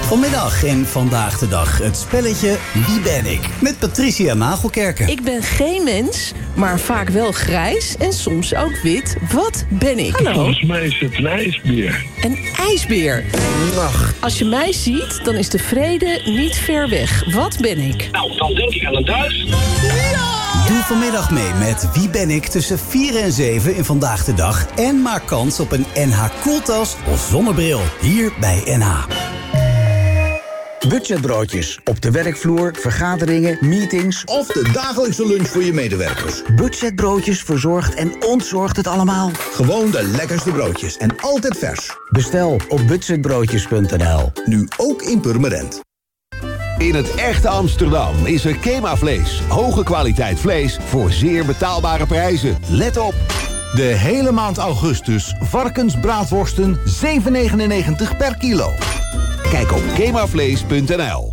Vanmiddag en Vandaag de Dag het spelletje Wie ben ik? Met Patricia Nagelkerken. Ik ben geen mens, maar vaak wel grijs en soms ook wit. Wat ben ik? Hallo. Volgens mij is het een ijsbeer. Een ijsbeer? Ach. Als je mij ziet, dan is de vrede niet ver weg. Wat ben ik? Nou, dan denk ik aan een duif. Ja! Doe vanmiddag mee met Wie ben ik tussen 4 en 7 in Vandaag de Dag. En maak kans op een NH koeltas of zonnebril. Hier bij NH. Budgetbroodjes. Op de werkvloer, vergaderingen, meetings of de dagelijkse lunch voor je medewerkers. Budgetbroodjes verzorgt en ontzorgt het allemaal. Gewoon de lekkerste broodjes en altijd vers. Bestel op budgetbroodjes.nl. Nu ook in Purmerend. In het echte Amsterdam is er Kema Vlees. Hoge kwaliteit vlees voor zeer betaalbare prijzen. Let op! De hele maand augustus varkensbraadworsten 7,99 per kilo. Kijk op kemavlees.nl.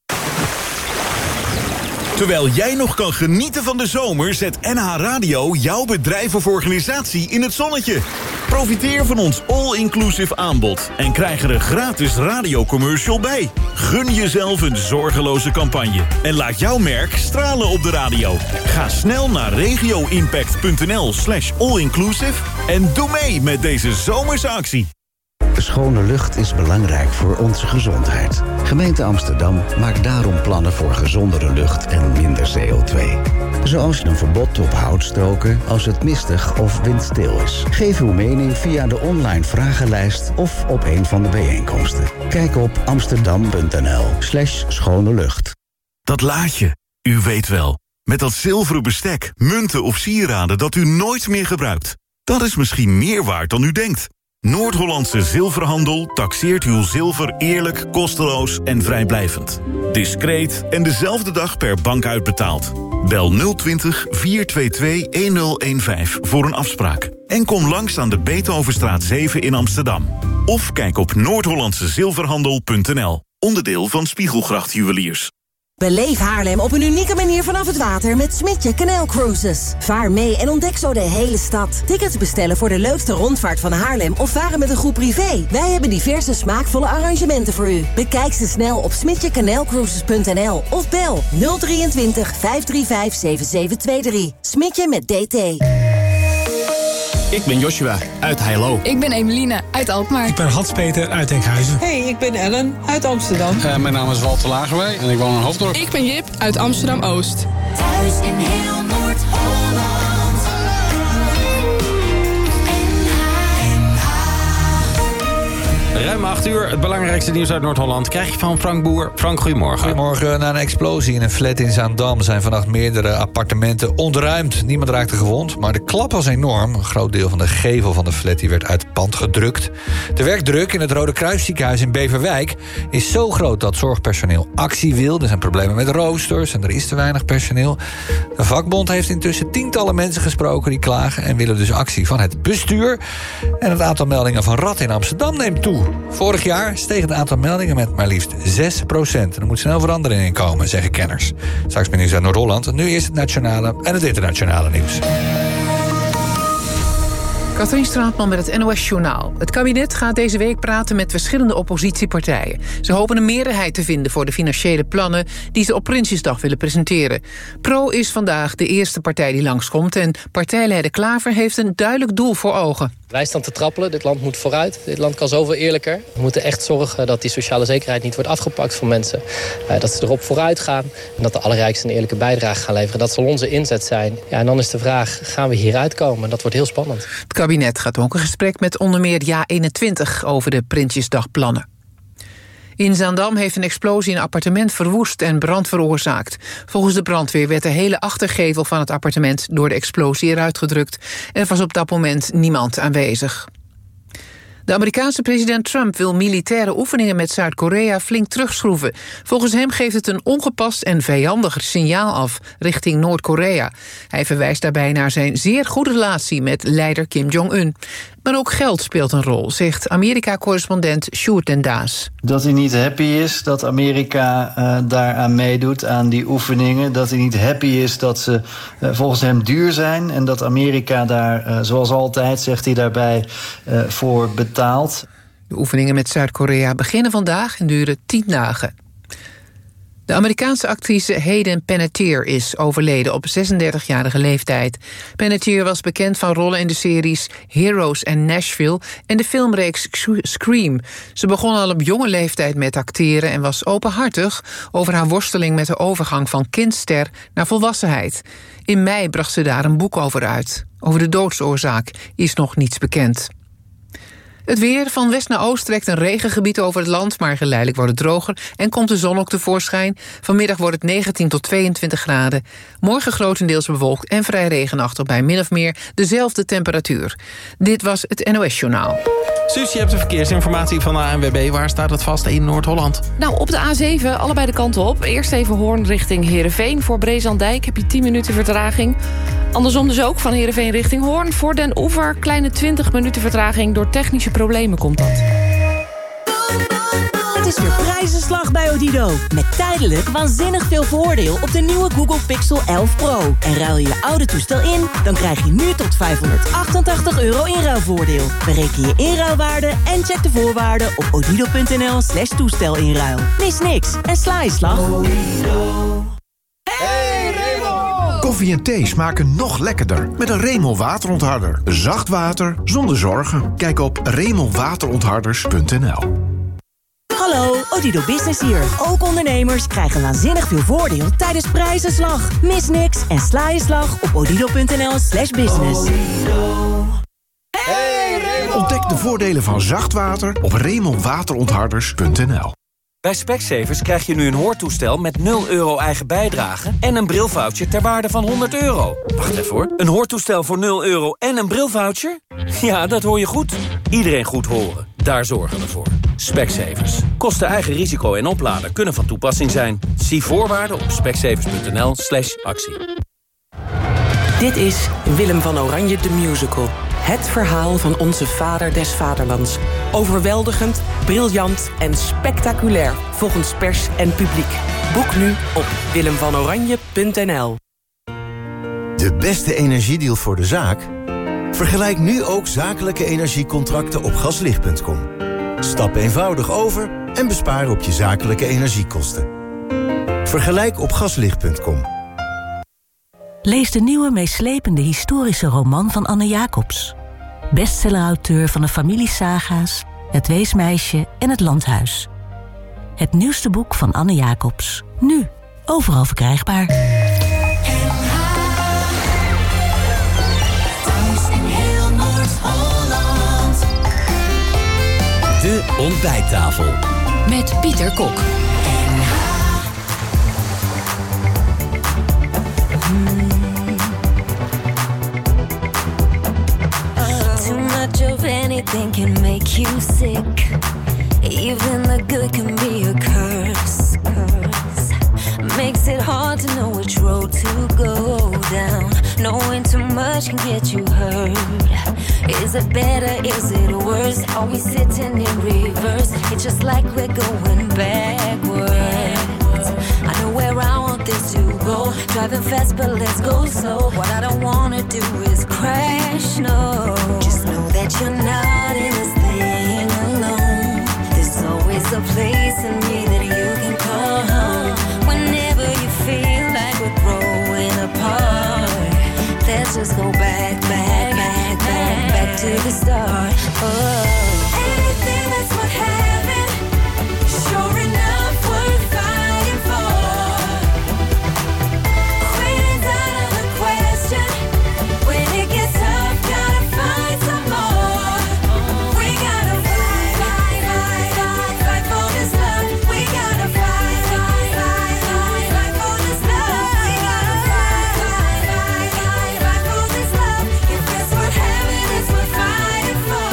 Terwijl jij nog kan genieten van de zomer, zet NH Radio jouw bedrijf of organisatie in het zonnetje. Profiteer van ons all-inclusive aanbod en krijg er een gratis radiocommercial bij. Gun jezelf een zorgeloze campagne en laat jouw merk stralen op de radio. Ga snel naar regioimpact.nl/allinclusive en doe mee met deze zomerse actie. Schone lucht is belangrijk voor onze gezondheid. Gemeente Amsterdam maakt daarom plannen voor gezondere lucht en minder CO2. Zoals een verbod op houtstoken als het mistig of windstil is. Geef uw mening via de online vragenlijst of op een van de bijeenkomsten. Kijk op amsterdam.nl/schone lucht. Dat laadje, u weet wel. Met dat zilveren bestek, munten of sieraden dat u nooit meer gebruikt. Dat is misschien meer waard dan u denkt. Noord-Hollandse Zilverhandel taxeert uw zilver eerlijk, kosteloos en vrijblijvend. Discreet en dezelfde dag per bank uitbetaald. Bel 020 422 1015 voor een afspraak. En kom langs aan de Beethovenstraat 7 in Amsterdam. Of kijk op noordhollandsezilverhandel.nl. Onderdeel van Spiegelgracht Juweliers. Beleef Haarlem op een unieke manier vanaf het water met Smintje Canal Cruises. Vaar mee en ontdek zo de hele stad. Tickets bestellen voor de leukste rondvaart van Haarlem of varen met een groep privé. Wij hebben diverse smaakvolle arrangementen voor u. Bekijk ze snel op smintjecanalcruises.nl of bel 023 535 7723. Smintje met DT. Ik ben Joshua uit Heilo. Ik ben Emeline uit Alkmaar. Ik ben Hans-Peter uit Enkhuizen. Hey, ik ben Ellen uit Amsterdam. Mijn naam is Walter Lagerwij en ik woon in Hoofddorp. Ik ben Jip uit Amsterdam-Oost. Thuis in heel Noord-Holland. Ruim 8 uur, het belangrijkste nieuws uit Noord-Holland krijg je van Frank Boer. Frank, goedemorgen. Goedemorgen. Na een explosie in een flat in Zaandam zijn vannacht meerdere appartementen ontruimd. Niemand raakte gewond, maar de klap was enorm. Een groot deel van de gevel van de flat die werd uit het pand gedrukt. De werkdruk in het Rode Kruisziekenhuis in Beverwijk is zo groot dat zorgpersoneel actie wil. Er zijn problemen met roosters en er is te weinig personeel. De vakbond heeft intussen tientallen mensen gesproken die klagen en willen dus actie van het bestuur. En het aantal meldingen van ratten in Amsterdam neemt toe. Vorig jaar steeg het aantal meldingen met maar liefst 6%. Er moet snel verandering in komen, zeggen kenners. Straks meer nieuws uit Noord-Holland. Nu eerst het nationale en het internationale nieuws. Katrien Straatman met het NOS-journaal. Het kabinet gaat deze week praten met verschillende oppositiepartijen. Ze hopen een meerderheid te vinden voor de financiële plannen die ze op Prinsjesdag willen presenteren. PRO is vandaag de eerste partij die langskomt en partijleider Klaver heeft een duidelijk doel voor ogen. Wij staan te trappelen, dit land moet vooruit. Dit land kan zoveel eerlijker. We moeten echt zorgen dat die sociale zekerheid niet wordt afgepakt van mensen. Dat ze erop vooruit gaan en dat de allerrijksten een eerlijke bijdrage gaan leveren. Dat zal onze inzet zijn. Ja, en dan is de vraag, gaan we hieruit komen? Dat wordt heel spannend. Het kabinet gaat ook een gesprek met onder meer JA21 over de Prinsjesdagplannen. In Zaandam heeft een explosie een appartement verwoest en brand veroorzaakt. Volgens de brandweer werd de hele achtergevel van het appartement door de explosie eruit gedrukt. Er was op dat moment niemand aanwezig. De Amerikaanse president Trump wil militaire oefeningen met Zuid-Korea flink terugschroeven. Volgens hem geeft het een ongepast en vijandig signaal af richting Noord-Korea. Hij verwijst daarbij naar zijn zeer goede relatie met leider Kim Jong-un. Maar ook geld speelt een rol, zegt Amerika-correspondent Sjoerd den Daas. Dat hij niet happy is dat Amerika daaraan meedoet, aan die oefeningen. Dat hij niet happy is dat ze volgens hem duur zijn. En dat Amerika daar, zoals altijd, zegt hij daarbij, voor betaalt. De oefeningen met Zuid-Korea beginnen vandaag en duren 10 dagen. De Amerikaanse actrice Hayden Panettiere is overleden op 36-jarige leeftijd. Panettiere was bekend van rollen in de series Heroes en Nashville en de filmreeks Scream. Ze begon al op jonge leeftijd met acteren en was openhartig over haar worsteling met de overgang van kindster naar volwassenheid. In mei bracht ze daar een boek over uit. Over de doodsoorzaak is nog niets bekend. Het weer. Van west naar oost trekt een regengebied over het land, maar geleidelijk wordt het droger en komt de zon ook tevoorschijn. Vanmiddag wordt het 19 tot 22 graden. Morgen grotendeels bewolkt en vrij regenachtig bij min of meer dezelfde temperatuur. Dit was het NOS Journaal. Suus, je hebt de verkeersinformatie van de ANWB. Waar staat het vast in Noord-Holland? Nou, op de A7, allebei de kanten op. Eerst even Hoorn richting Heerenveen. Voor Brezandijk heb je 10 minuten vertraging. Andersom dus ook, van Heerenveen richting Hoorn. Voor Den Oever, kleine 20 minuten vertraging. Door technische problemen komt dat. Het is weer prijzenslag bij Odido. Met tijdelijk waanzinnig veel voordeel op de nieuwe Google Pixel 11 Pro. En ruil je je oude toestel in, dan krijg je nu tot €588 inruilvoordeel. Bereken je inruilwaarde en check de voorwaarden op odido.nl/toestelinruil. Mis niks en sla je slag. Hey Remo! Koffie en thee smaken nog lekkerder met een Remo waterontharder. Zacht water zonder zorgen. Kijk op remowaterontharders.nl. Hallo, Odido Business hier. Ook ondernemers krijgen waanzinnig veel voordeel tijdens prijzenslag. Mis niks en sla je slag op odido.nl/business. Hey Remo! Ontdek de voordelen van zacht water op remowaterontharders.nl. Bij Specsavers krijg je nu een hoortoestel met €0 eigen bijdrage en een brilvoucher ter waarde van €100. Wacht even hoor. Een hoortoestel voor €0 en een brilvoucher? Ja, dat hoor je goed. Iedereen goed horen. Daar zorgen we voor. Specsavers. Kosten eigen risico en oplader kunnen van toepassing zijn. Zie voorwaarden op specsavers.nl/actie. Dit is Willem van Oranje de Musical. Het verhaal van onze vader des vaderlands. Overweldigend, briljant en spectaculair volgens pers en publiek. Boek nu op willemvanoranje.nl. De beste energiedeal voor de zaak? Vergelijk nu ook zakelijke energiecontracten op gaslicht.com. Stap eenvoudig over en bespaar op je zakelijke energiekosten. Vergelijk op gaslicht.com. Lees de nieuwe meeslepende historische roman van Anne Jacobs. Bestsellerauteur van de familiesaga's, Het Weesmeisje en Het Landhuis. Het nieuwste boek van Anne Jacobs. Nu, overal verkrijgbaar. De ontbijttafel. Met Pieter Kok. Too much of anything can make you sick. Even the good can be a curse. Makes it hard to know which road to go down. Knowing too much can get you hurt. Is it better, is it worse? Are we sitting in reverse? It's just like we're going backwards. I know where I want this to go. Driving fast, but let's go slow. What I don't wanna do is crash, no. Just know that you're not in this thing alone. There's always a place in me that you can call home. Whenever you feel like we're growing apart, let's just go back to the start. Anything that's what happened, sure enough we're fighting for. Quitting's out of the question. When it gets tough, gotta find some more. We gotta fight for this love. We gotta fight for this love. We gotta fight for this love. If that's what happened, it's what fighting for.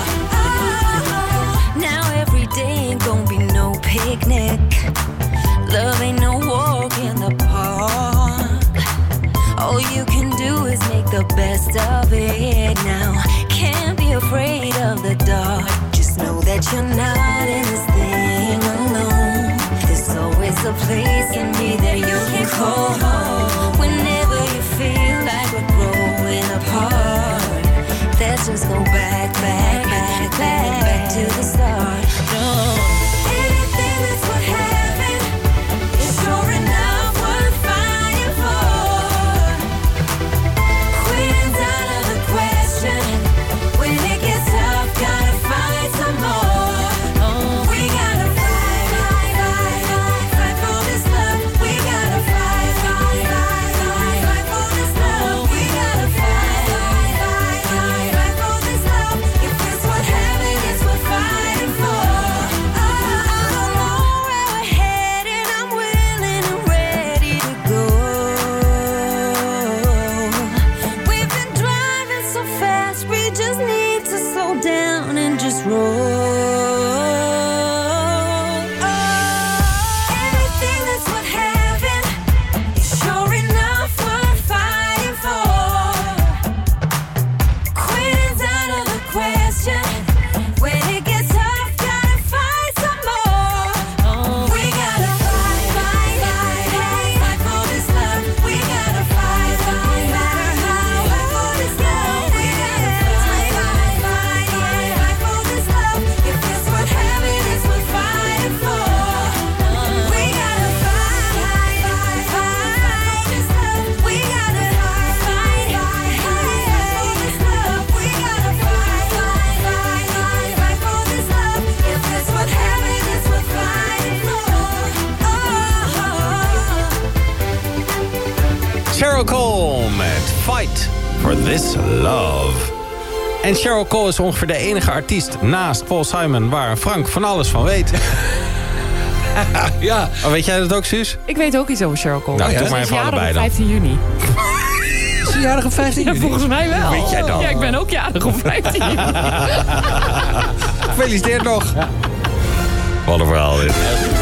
Now every day ain't gonna be no picnic. Love ain't no walk in the park. All you can do is make the best of it now. Can't be afraid of the dark. Just know that you're not in this thing alone. There's always a place in me that you can call home. Whenever you feel like we're growing apart, let's just go back to the start. much, we just need to slow down and just roll. Cheryl Cole met Fight for This Love. En Cheryl Cole is ongeveer de enige artiest naast Paul Simon waar Frank van alles van weet. Ja. Oh, weet jij dat ook, Suus? Ik weet ook iets over Cheryl Cole. Nou, doe maar even allebei dan. 15 juni. Is ze jarig op 15 juni? Ja, volgens mij wel. Weet jij dan? Ja, ik ben ook jarig op 15 juni. Gefeliciteerd nog. Wat een verhaal dit.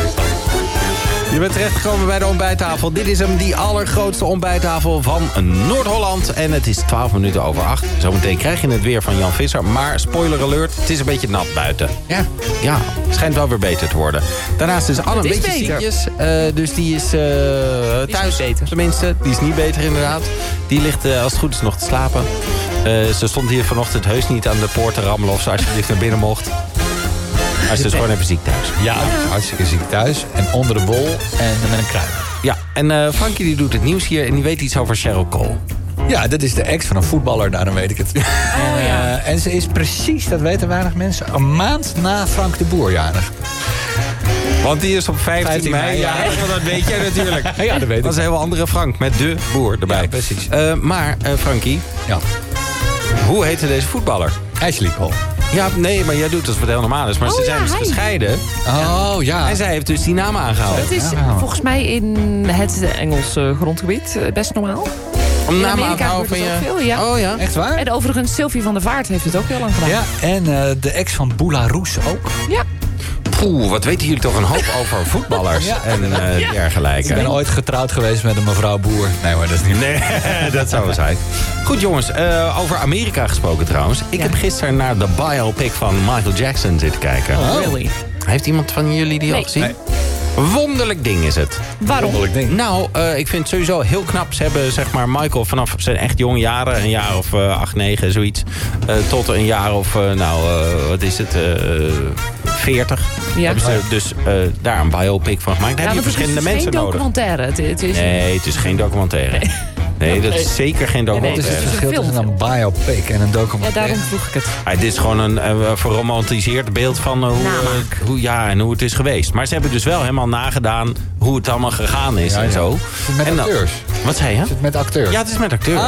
Je bent terechtgekomen bij de ontbijttafel. Dit is hem, die allergrootste ontbijttafel van Noord-Holland. En het is 12 minuten over 8. Zometeen krijg je het weer van Jan Visser. Maar spoiler alert, het is een beetje nat buiten. Ja, het schijnt wel weer beter te worden. Daarnaast is Anne een beetje ziekjes. Dus die is thuis, tenminste. Die is niet beter inderdaad. Die ligt als het goed is nog te slapen. Ze stond hier vanochtend heus niet aan de poort te rammelen of ze alsjeblieft naar binnen mocht. Hij is dus gewoon even ziek thuis. Ja, hartstikke ziek thuis. En onder de bol en met een kruid. Ja, en Frankie die doet het nieuws hier en die weet iets over Cheryl Cole. Ja, dat is de ex van een voetballer, daarom weet ik het. En ze is precies, dat weten weinig mensen, een maand na Frank de Boer jarig. Want die is op 15 mei jarig, want dat weet jij natuurlijk. Ja, dat weet ik. Dat is een heel andere Frank, met de Boer erbij. Ja, precies. Maar, Frankie, hoe heette deze voetballer? Ashley Cole. Ja, nee, maar jij doet het wat heel normaal is. Maar ze zijn dus gescheiden. Oh, ja. En zij heeft dus die naam aangehouden. Dat is volgens mij in het Engelse grondgebied best normaal. Om naam aan te houden van je... Veel, ja. Oh ja, echt waar? En overigens, Sylvie van der Vaart heeft het ook heel lang gedaan. Ja, en de ex van Boula Roes ook. Ja. Poeh, wat weten jullie toch een hoop over voetballers en dergelijke. Ik ben ooit getrouwd geweest met een mevrouw Boer. Nee, maar dat is niet... Nee, dat zou wel zijn. Goed jongens, over Amerika gesproken trouwens. Ik heb gisteren naar de biopic van Michael Jackson zitten kijken. Oh, really? Heeft iemand van jullie die al gezien? Nee. Wonderlijk ding is het. Waarom? Wonderlijk ding. Nou, ik vind het sowieso heel knap. Ze hebben zeg maar Michael vanaf zijn echt jonge jaren, een jaar of 8, 9, zoiets, tot een jaar of, wat is het, 40. Ja. Hebben ze dus daar een biopic van gemaakt. Daar heb je verschillende mensen nodig. Het is nee, het is geen documentaire. Nee, dat is zeker geen documentaire. Wat is het verschil tussen een biopic en een documentaire? Ja, daarom vroeg ik het. Dit is gewoon een verromantiseerd beeld van hoe het is geweest. Maar ze hebben dus wel helemaal nagedaan hoe het allemaal gegaan is en zo. Is het met acteurs? Wat zei je? Is het met acteurs? Ja, het is met acteurs.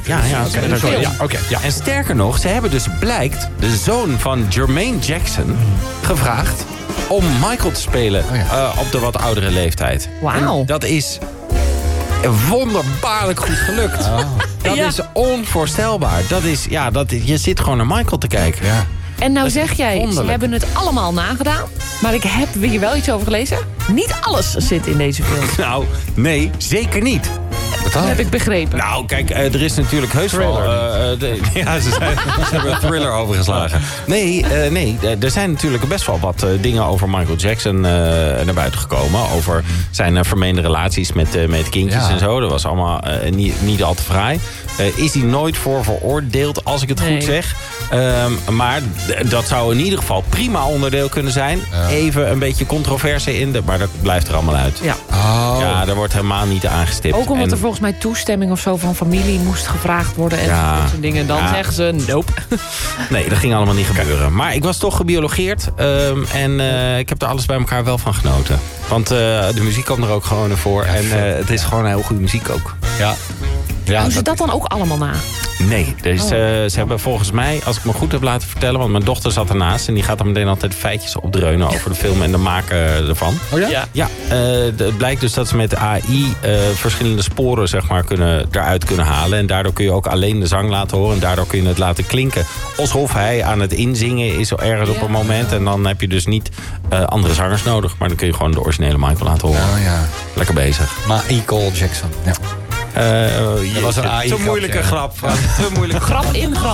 En sterker nog, ze hebben dus blijkt de zoon van Jermaine Jackson gevraagd om Michael te spelen op de wat oudere leeftijd. Wauw. Dat is wonderbaarlijk goed gelukt. Dat is onvoorstelbaar. Je zit gewoon naar Michael te kijken. Ja. En nou zeg jij, ze hebben het allemaal nagedaan. Maar ik heb hier wel iets over gelezen. Niet alles zit in deze film. Nou, nee, zeker niet. Dat heb ik begrepen. Nou, kijk, er is natuurlijk heus wel... ze hebben een thriller overgeslagen. Nee, er zijn natuurlijk best wel wat dingen over Michael Jackson naar buiten gekomen. Over zijn vermeende relaties met kindjes en zo. Dat was allemaal niet al te fraai. Is hij nooit voor veroordeeld, als ik het goed zeg. Maar dat zou in ieder geval prima onderdeel kunnen zijn. Even een beetje controverse in, maar dat blijft er allemaal uit. Ja, ja, daar wordt helemaal niet aangestipt. Ook omdat er volgens mij toestemming of zo van familie moest gevraagd worden. En dat soort dingen. Dan zeggen ze, nope. Nee, dat ging allemaal niet gebeuren. Maar ik was toch gebiologeerd. En ik heb er alles bij elkaar wel van genoten. Want de muziek komt er ook gewoon voor. En het is gewoon heel goede muziek ook. Ja. Ja, Doen ze dat dan ook allemaal na? Nee, dus, ze hebben volgens mij, als ik me goed heb laten vertellen... want mijn dochter zat ernaast en die gaat dan meteen altijd feitjes opdreunen... over de film en de maken ervan. Oh ja? Ja, het blijkt dus dat ze met AI verschillende sporen zeg maar, eruit kunnen halen. En daardoor kun je ook alleen de zang laten horen. En daardoor kun je het laten klinken alsof hij aan het inzingen is ergens op een moment. En dan heb je dus niet andere zangers nodig. Maar dan kun je gewoon de originele Michael laten horen. Oh, ja. Lekker bezig. Maar Cole Jackson, ja. Dat was een AI te moeilijke grap. Te moeilijke grap in grap.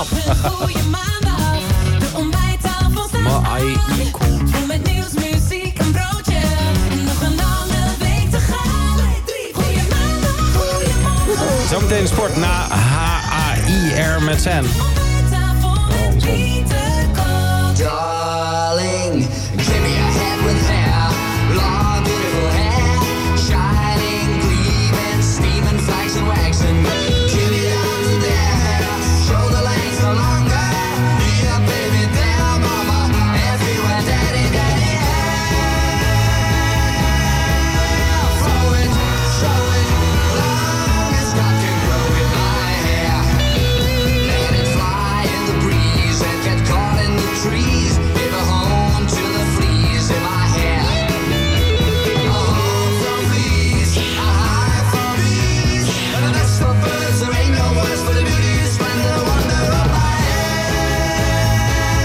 Maar AI Met nieuws, muziek en broodje. Nog een lange week te gaan. Goeie maandag, goeiemorgen. Zometeen sport na HAIR met Sam. Darling, give me a hand with hair. Long, beautiful hair. Shining, gleaming, steaming, flags and wax. And give it up there. Shoulder length no longer. Yeah, baby, there, mama. Everywhere, daddy, daddy, throw it, show it. Long as God can grow in my hair. Let it fly in the breeze and get caught in the trees. Give a home to the fleas in my hair. A home from fleas, a hive from bees, and a nest for birds. There ain't no words for the beauty, splendor, wonder of my hair.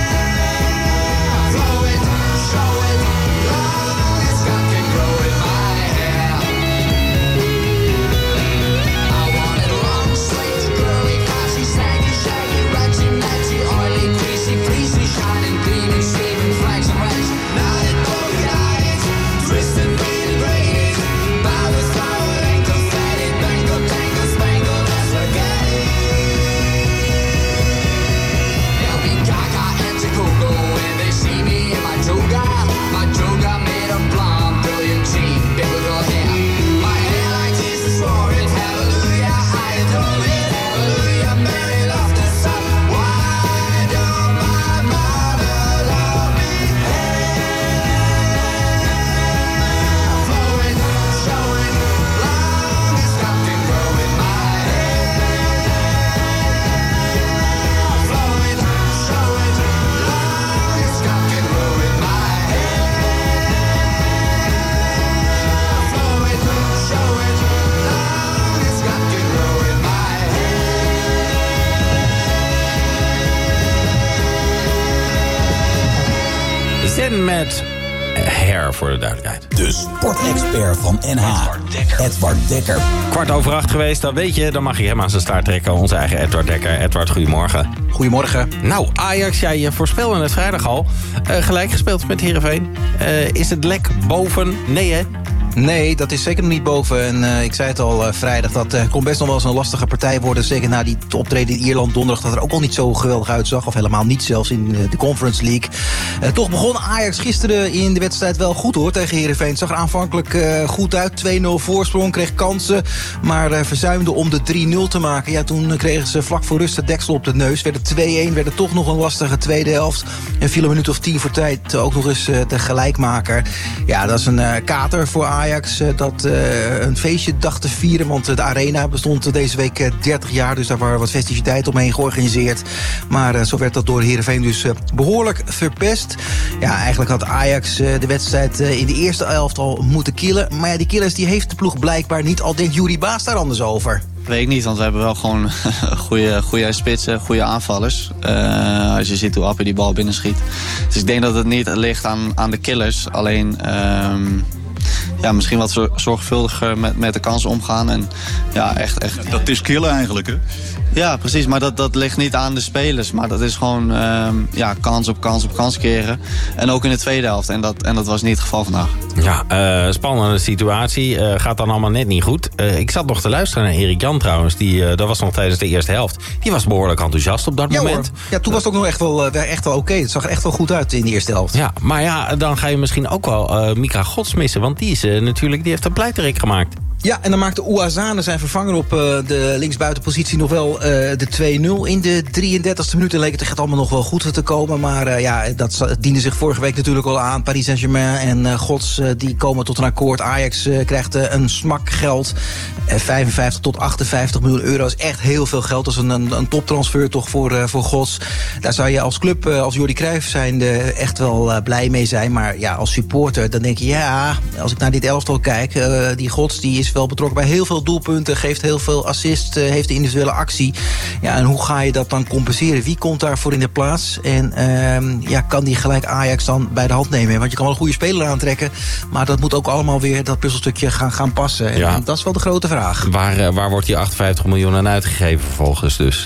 Throw it, show it, long as God can grow in my hair. I want it long, straight, curly, classy, saggy, shaggy, ratchy, matchy, oily, greasy, fleecy, shining, gleaming, steaming, flags and rags. Knotted, polka eyes, twisted, braided, braided, bow with flower and confetti, bangle, tangle, spangled as spaghetti. They'll be gaga and go when they see me in my toga made of blonde, brilliant teen, biblical hair. My hair like Jesus wore it, hallelujah, I adore it, hallelujah, Mary loved the sun. Why don't my mother love me? Throw it, show it, long as God can grow in my hair. Throw it, show it, long as God can grow in my hair. Throw it, show it, long as God can grow in my Zen met hair voor de duidelijkheid. De sportexpert van NH, Edward Dekker. 7:15 geweest, dat weet je. Dan mag je hem aan zijn staart trekken. Onze eigen Edward Dekker. Edward, goedemorgen. Goedemorgen. Nou, Ajax, jij voorspelde het vrijdag al. Gelijk gespeeld met Heerenveen. Is het lek boven? Nee, hè? Nee, dat is zeker nog niet boven. En ik zei het al vrijdag, dat kon best nog wel eens een lastige partij worden. Zeker na die optreden in Ierland donderdag, dat er ook al niet zo geweldig uitzag. Of helemaal niet, zelfs in de Conference League. Toch begon Ajax gisteren in de wedstrijd wel goed hoor, tegen Heerenveen. Het zag er aanvankelijk goed uit. 2-0 voorsprong, kreeg kansen. Maar verzuimde om de 3-0 te maken. Ja, toen kregen ze vlak voor rust het deksel op de neus. Werd het 2-1, werd het toch nog een lastige tweede helft. En viel een minuut of 10 voor tijd ook nog eens de gelijkmaker. Ja, dat is een kater voor Ajax dat een feestje dacht te vieren. Want de arena bestond deze week 30 jaar. Dus daar waren wat festiviteiten omheen georganiseerd. Maar zo werd dat door Heerenveen dus behoorlijk verpest. Ja, eigenlijk had Ajax de wedstrijd in de eerste helft al moeten killen. Maar ja, die killers die heeft de ploeg blijkbaar niet. Al denkt Yuri Baas daar anders over. Weet ik niet, want we hebben wel gewoon goede spitsen, goede aanvallers. Als je ziet hoe Appie die bal binnenschiet. Dus ik denk dat het niet ligt aan de killers. Alleen ja, misschien wat zorgvuldiger met de kansen omgaan. En, ja, echt. Dat is killen eigenlijk, hè? Ja, precies. Maar dat ligt niet aan de spelers. Maar dat is gewoon kans op kans keren. En ook in de tweede helft. En dat was niet het geval vandaag. Ja, spannende situatie. Gaat dan allemaal net niet goed. Ik zat nog te luisteren naar Erik Jan trouwens. Dat was nog tijdens de eerste helft. Die was behoorlijk enthousiast op dat moment. Hoor. Ja, toen was het ook nog echt wel oké. Het zag er echt wel goed uit in de eerste helft. Ja, maar ja, dan ga je misschien ook wel Mika Gods missen. Want die heeft een pleiterik gemaakt. Ja, en dan maakte Ouazzane zijn vervanger op de linksbuitenpositie nog wel de 2-0. In de 33e minuut leek het echt allemaal nog wel goed te komen. Maar dat diende zich vorige week natuurlijk al aan. Paris Saint-Germain en Gods die komen tot een akkoord. Ajax krijgt een smak geld. 55 tot 58 miljoen euro is echt heel veel geld. Dat is een toptransfer toch voor Gods. Daar zou je als club, als Jordi Cruijff zijnde, echt wel blij mee zijn. Maar ja, als supporter, dan denk je, ja, als ik naar dit elftal kijk, die Gods die is wel betrokken bij heel veel doelpunten, geeft heel veel assist, heeft de individuele actie. Ja, en hoe ga je dat dan compenseren? Wie komt daarvoor in de plaats? En kan die gelijk Ajax dan bij de hand nemen? Want je kan wel een goede speler aantrekken, maar dat moet ook allemaal weer dat puzzelstukje gaan passen. En dat is wel de grote vraag. Waar wordt die 58 miljoen aan uitgegeven vervolgens dus?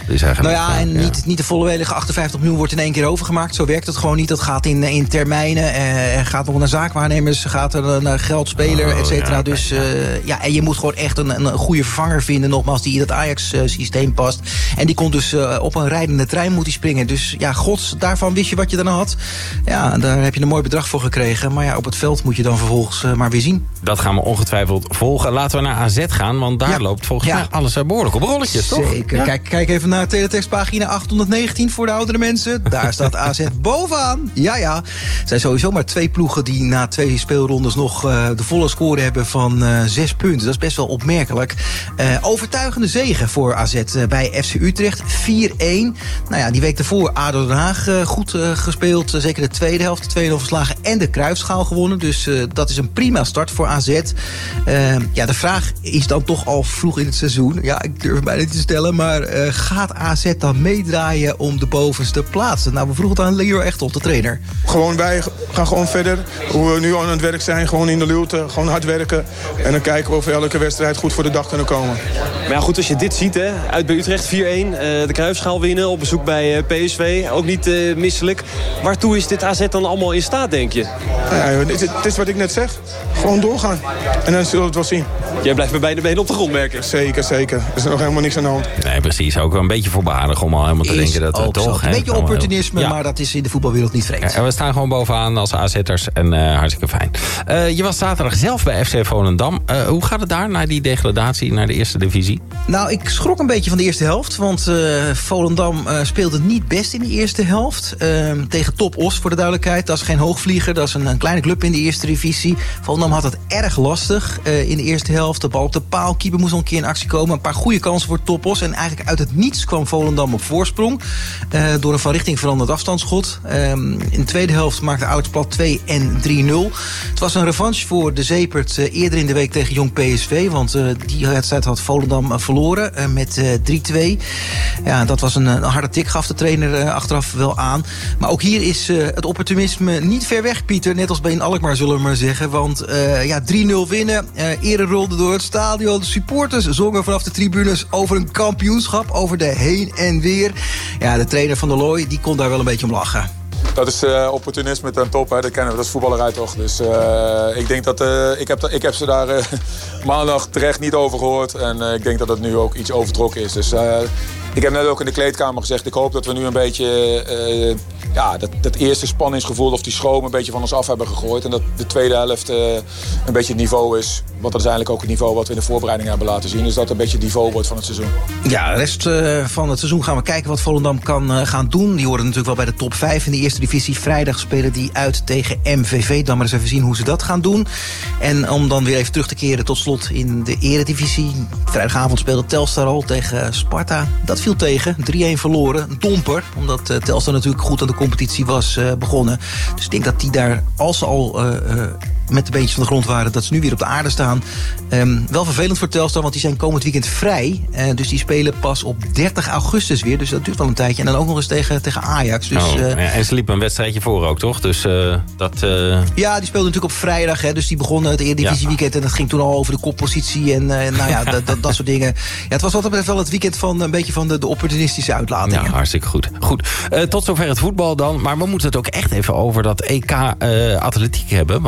Niet de volledige 58 miljoen wordt in één keer overgemaakt. Zo werkt het gewoon niet. Dat gaat in termijnen. Er gaat nog naar zaakwaarnemers, gaat er naar geldspeler, et cetera. Dus en je moet gewoon echt een goede vervanger vinden, nogmaals, die in het Ajax-systeem past. En die komt dus op een rijdende trein moet hij springen. Dus ja, gods, daarvan wist je wat je dan had. Ja, daar heb je een mooi bedrag voor gekregen. Maar ja, op het veld moet je dan vervolgens maar weer zien. Dat gaan we ongetwijfeld volgen. Laten we naar AZ gaan, want daar loopt volgens mij alles behoorlijk op rolletjes, toch? Zeker. Ja. Kijk even naar teletextpagina 819 voor de oudere mensen. Daar staat AZ bovenaan. Ja. Er zijn sowieso maar 2 ploegen die na 2 speelrondes nog de volle score hebben van 6 punten. Dat is best wel opmerkelijk. Overtuigende zege voor AZ bij FC Utrecht. 4-1. Nou ja, die week daarvoor ADO Den Haag goed gespeeld. Zeker de tweede helft, 2-0 verslagen en de Cruijffschaal gewonnen. Dus dat is een prima start voor AZ. De vraag is dan toch al vroeg in het seizoen. Ja, ik durf het bijna niet te stellen. Maar gaat AZ dan meedraaien om de bovenste plaatsen? Nou, we vroegen het aan Leo Echthoff, de trainer. Wij gaan gewoon verder. Hoe we nu aan het werk zijn. Gewoon in de luwte. Gewoon hard werken. En dan kijken we of we elke wedstrijd goed voor de dag kunnen komen. Maar ja, goed, als je dit ziet, hè, uit bij Utrecht 4-1. De Cruijffschaal winnen, op bezoek bij PSV. Ook niet misselijk. Waartoe is dit AZ dan allemaal in staat, denk je? Het is wat ik net zeg. Gewoon doorgaan. En dan zullen we het wel zien. Jij blijft met beide benen op de grond, merken. Zeker. Er is nog helemaal niks aan de hand. Nee, precies. Ook wel een beetje voorbarig om al helemaal te denken dat het toch... Een beetje opportunisme, maar dat is in de voetbalwereld niet vreemd. En we staan gewoon bovenaan als AZ'ers en hartstikke fijn. Je was zaterdag zelf bij FC Volendam. Hoe gaat het daar, naar die degradatie, naar de eerste divisie? Nou, ik schrok een beetje van de eerste helft. Want Volendam speelde niet best in de eerste helft. Tegen Top Os, voor de duidelijkheid. Dat is geen hoogvlieger, dat is een kleine club in de eerste divisie. Volendam had het erg lastig in de eerste helft. De bal op de paal, keeper moest nog een keer in actie komen. Een paar goede kansen voor Top Os. En eigenlijk uit het niets kwam Volendam op voorsprong. Door een van richting veranderd afstandsschot. In de tweede helft maakte Oudsplat 2 en 3-0. Het was een revanche voor de Zeepert eerder in de week tegen Jong PSV. Want die wedstrijd had Volendam verloren met 3-2. Ja, dat was een harde tik, gaf de trainer achteraf wel aan. Maar ook hier is het opportunisme niet ver weg, Pieter. Net als bij in Alkmaar, zullen we maar zeggen. Want 3-0 winnen. Ere rolde door het stadion. De supporters zongen vanaf de tribunes over een kampioenschap. Over de heen en weer. Ja, de trainer van der Looy, die kon daar wel een beetje om lachen. Dat is opportunisme ten top, hè. Dat kennen we, dat is voetballerij toch. Dus ik denk dat ik heb ze daar maandag terecht niet over gehoord. En ik denk dat het nu ook iets overtrokken is. Dus ik heb net ook in de kleedkamer gezegd, ik hoop dat we nu een beetje dat eerste spanningsgevoel of die schroom een beetje van ons af hebben gegooid. En dat de tweede helft een beetje het niveau is. Want dat is eigenlijk ook het niveau wat we in de voorbereiding hebben laten zien. Dus dat een beetje het niveau wordt van het seizoen. Ja, de rest van het seizoen gaan we kijken wat Volendam kan gaan doen. Die horen natuurlijk wel bij de top 5 in de eerste divisie. Vrijdag spelen die uit tegen MVV. Dan maar eens even zien hoe ze dat gaan doen. En om dan weer even terug te keren tot slot in de eredivisie. Vrijdagavond speelde Telstar al tegen Sparta. Dat viel tegen. 3-1 verloren. Een domper. Omdat Telstar natuurlijk goed aan de competitie was begonnen. Dus ik denk dat die daar, als ze al met de beentjes van de grond waren, dat ze nu weer op de aarde staan. Wel vervelend voor Telstar, want die zijn komend weekend vrij. Dus die spelen pas op 30 augustus weer. Dus dat duurt wel een tijdje. En dan ook nog eens tegen Ajax. Dus, en ze liepen een wedstrijdje voor ook, toch? Dus dat... Ja, die speelden natuurlijk op vrijdag. Hè, dus die begonnen het Eredivisie-weekend. En dat ging toen al over de koppositie. En dat soort dingen. Ja, het was altijd wel het weekend van een beetje van de opportunistische uitlatingen. Ja, hartstikke goed. Tot zover het voetbal dan. Maar we moeten het ook echt even over dat EK atletiek hebben. Want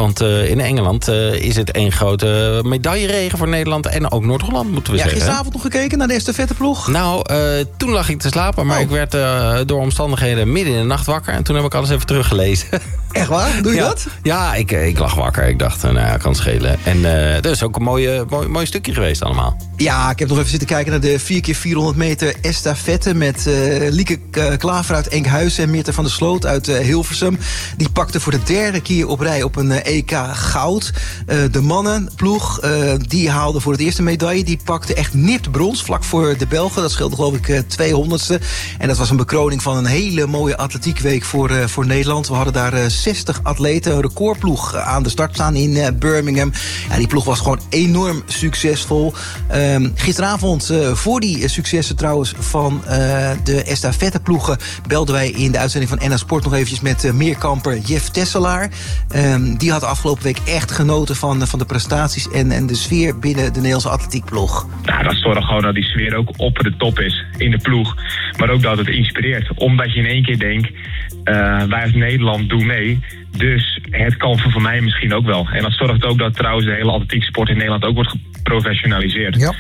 in Engeland is het één grote medailleregen voor Nederland. En ook Noord-Holland, moeten we zeggen. Gisteravond nog gekeken naar de estafetteploeg? Nou, toen lag ik te slapen. Maar ik werd door omstandigheden midden in de nacht wakker. En toen heb ik alles even teruggelezen. Echt waar? Doe je dat? Ja, ik lag wakker. Ik dacht, kan schelen. En dat is ook een mooi stukje geweest allemaal. Ja, ik heb nog even zitten kijken naar de 4x400 meter estafette... met Lieke Klaver uit Enkhuizen en Meerte van der Sloot uit Hilversum. Die pakte voor de derde keer op rij op een EK goud. De mannenploeg, die haalde voor het eerste medaille. Die pakte echt nipt brons, vlak voor de Belgen. Dat scheelde geloof ik 200ste. En dat was een bekroning van een hele mooie atletiekweek voor Nederland. We hadden daar 60 atleten, een recordploeg aan de start staan in Birmingham. Ja, die ploeg was gewoon enorm succesvol. Gisteravond, voor die successen trouwens van de estafetteploegen... belden wij in de uitzending van NH Sport nog eventjes met meerkamper Jeff Tesselaar. Die had de afgelopen week echt genoten van de prestaties en de sfeer binnen de Nederlandse atletiekploeg. Nou, dat zorgt gewoon dat die sfeer ook op de top is in de ploeg. Maar ook dat het inspireert. Omdat je in één keer denkt, wij als Nederland doen mee... Dus het kan voor mij misschien ook wel. En dat zorgt ook dat trouwens de hele atletieksport in Nederland ook wordt geprofessionaliseerd. Ja.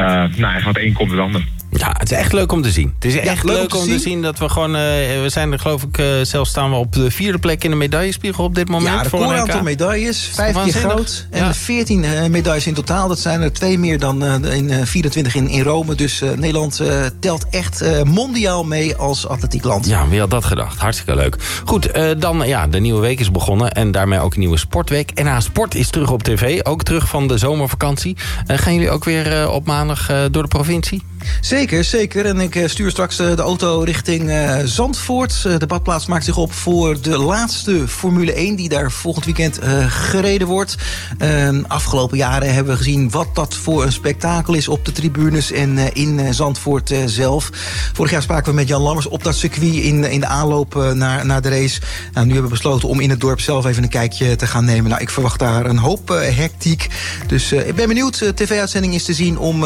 En van het een komt het ander. Ja, het is echt leuk om te zien. Het is echt leuk om te zien dat we gewoon... we zijn er geloof ik, zelfs staan we op de 4e plek in de medaillespiegel op dit moment. Ja, een record aantal medailles. 5 keer goud en 14 medailles in totaal. Dat zijn er 2 meer dan in 24 in Rome. Dus Nederland telt echt mondiaal mee als atletiekland. Ja, wie had dat gedacht? Hartstikke leuk. Goed, dan de nieuwe week is begonnen. En daarmee ook een nieuwe sportweek. NH Sport is terug op tv. Ook terug van de zomervakantie. Gaan jullie ook weer op maandag door de provincie? Zeker. En ik stuur straks de auto richting Zandvoort. De badplaats maakt zich op voor de laatste Formule 1... die daar volgend weekend gereden wordt. Afgelopen jaren hebben we gezien wat dat voor een spektakel is... op de tribunes en in Zandvoort zelf. Vorig jaar spraken we met Jan Lammers op dat circuit... in de aanloop naar de race. Nou, nu hebben we besloten om in het dorp zelf even een kijkje te gaan nemen. Nou, ik verwacht daar een hoop hectiek. Dus ik ben benieuwd. De tv-uitzending is te zien om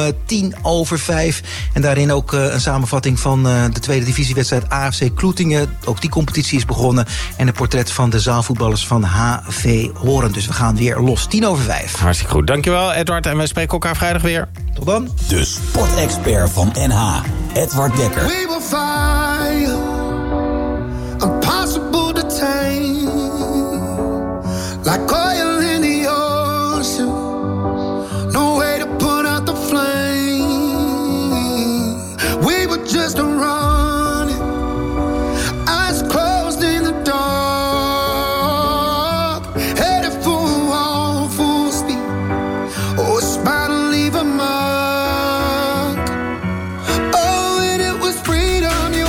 5:10. En daarin ook een samenvatting van de tweede divisiewedstrijd AFC Kloetingen. Ook die competitie is begonnen. En een portret van de zaalvoetballers van HV Horen. Dus we gaan weer los. 5:10. Hartstikke goed. Dankjewel, Edward. En wij spreken elkaar vrijdag weer. Tot dan. De sportexpert van NH, Edward Dekker. We will fire, impossible to tame, like oil in the ocean, no way to put out the flame. We were just running, eyes closed in the dark, headed for a wall, full speed. Oh, it's bound to leave a mark. Oh, and it was freedom.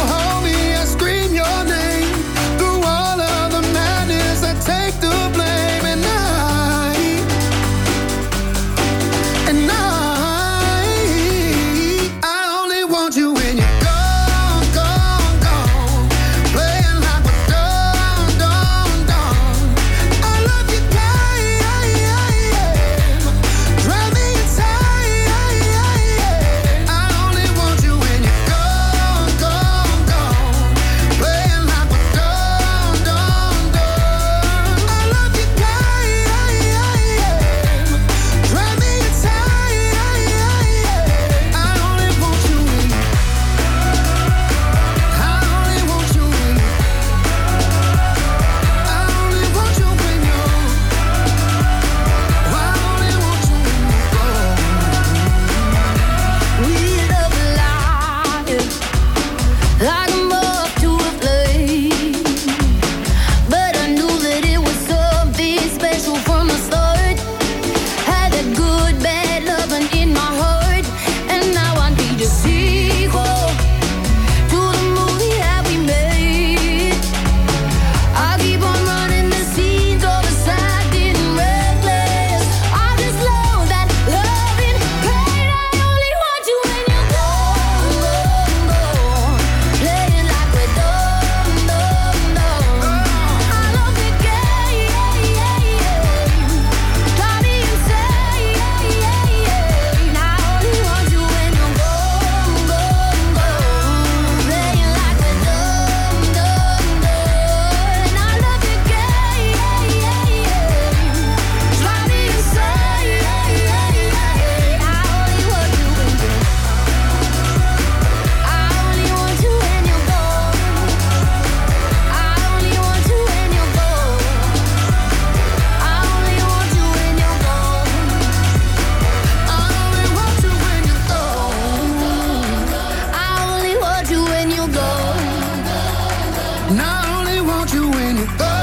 And I only want you when you go.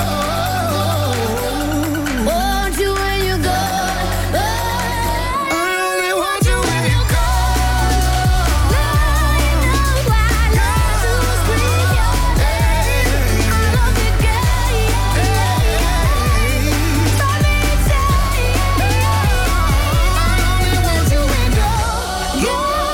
Want you when you go. I only want you when you go. Now you know I love to scream your name. I love you, girl, yeah. Let me tell you, I only want you when you're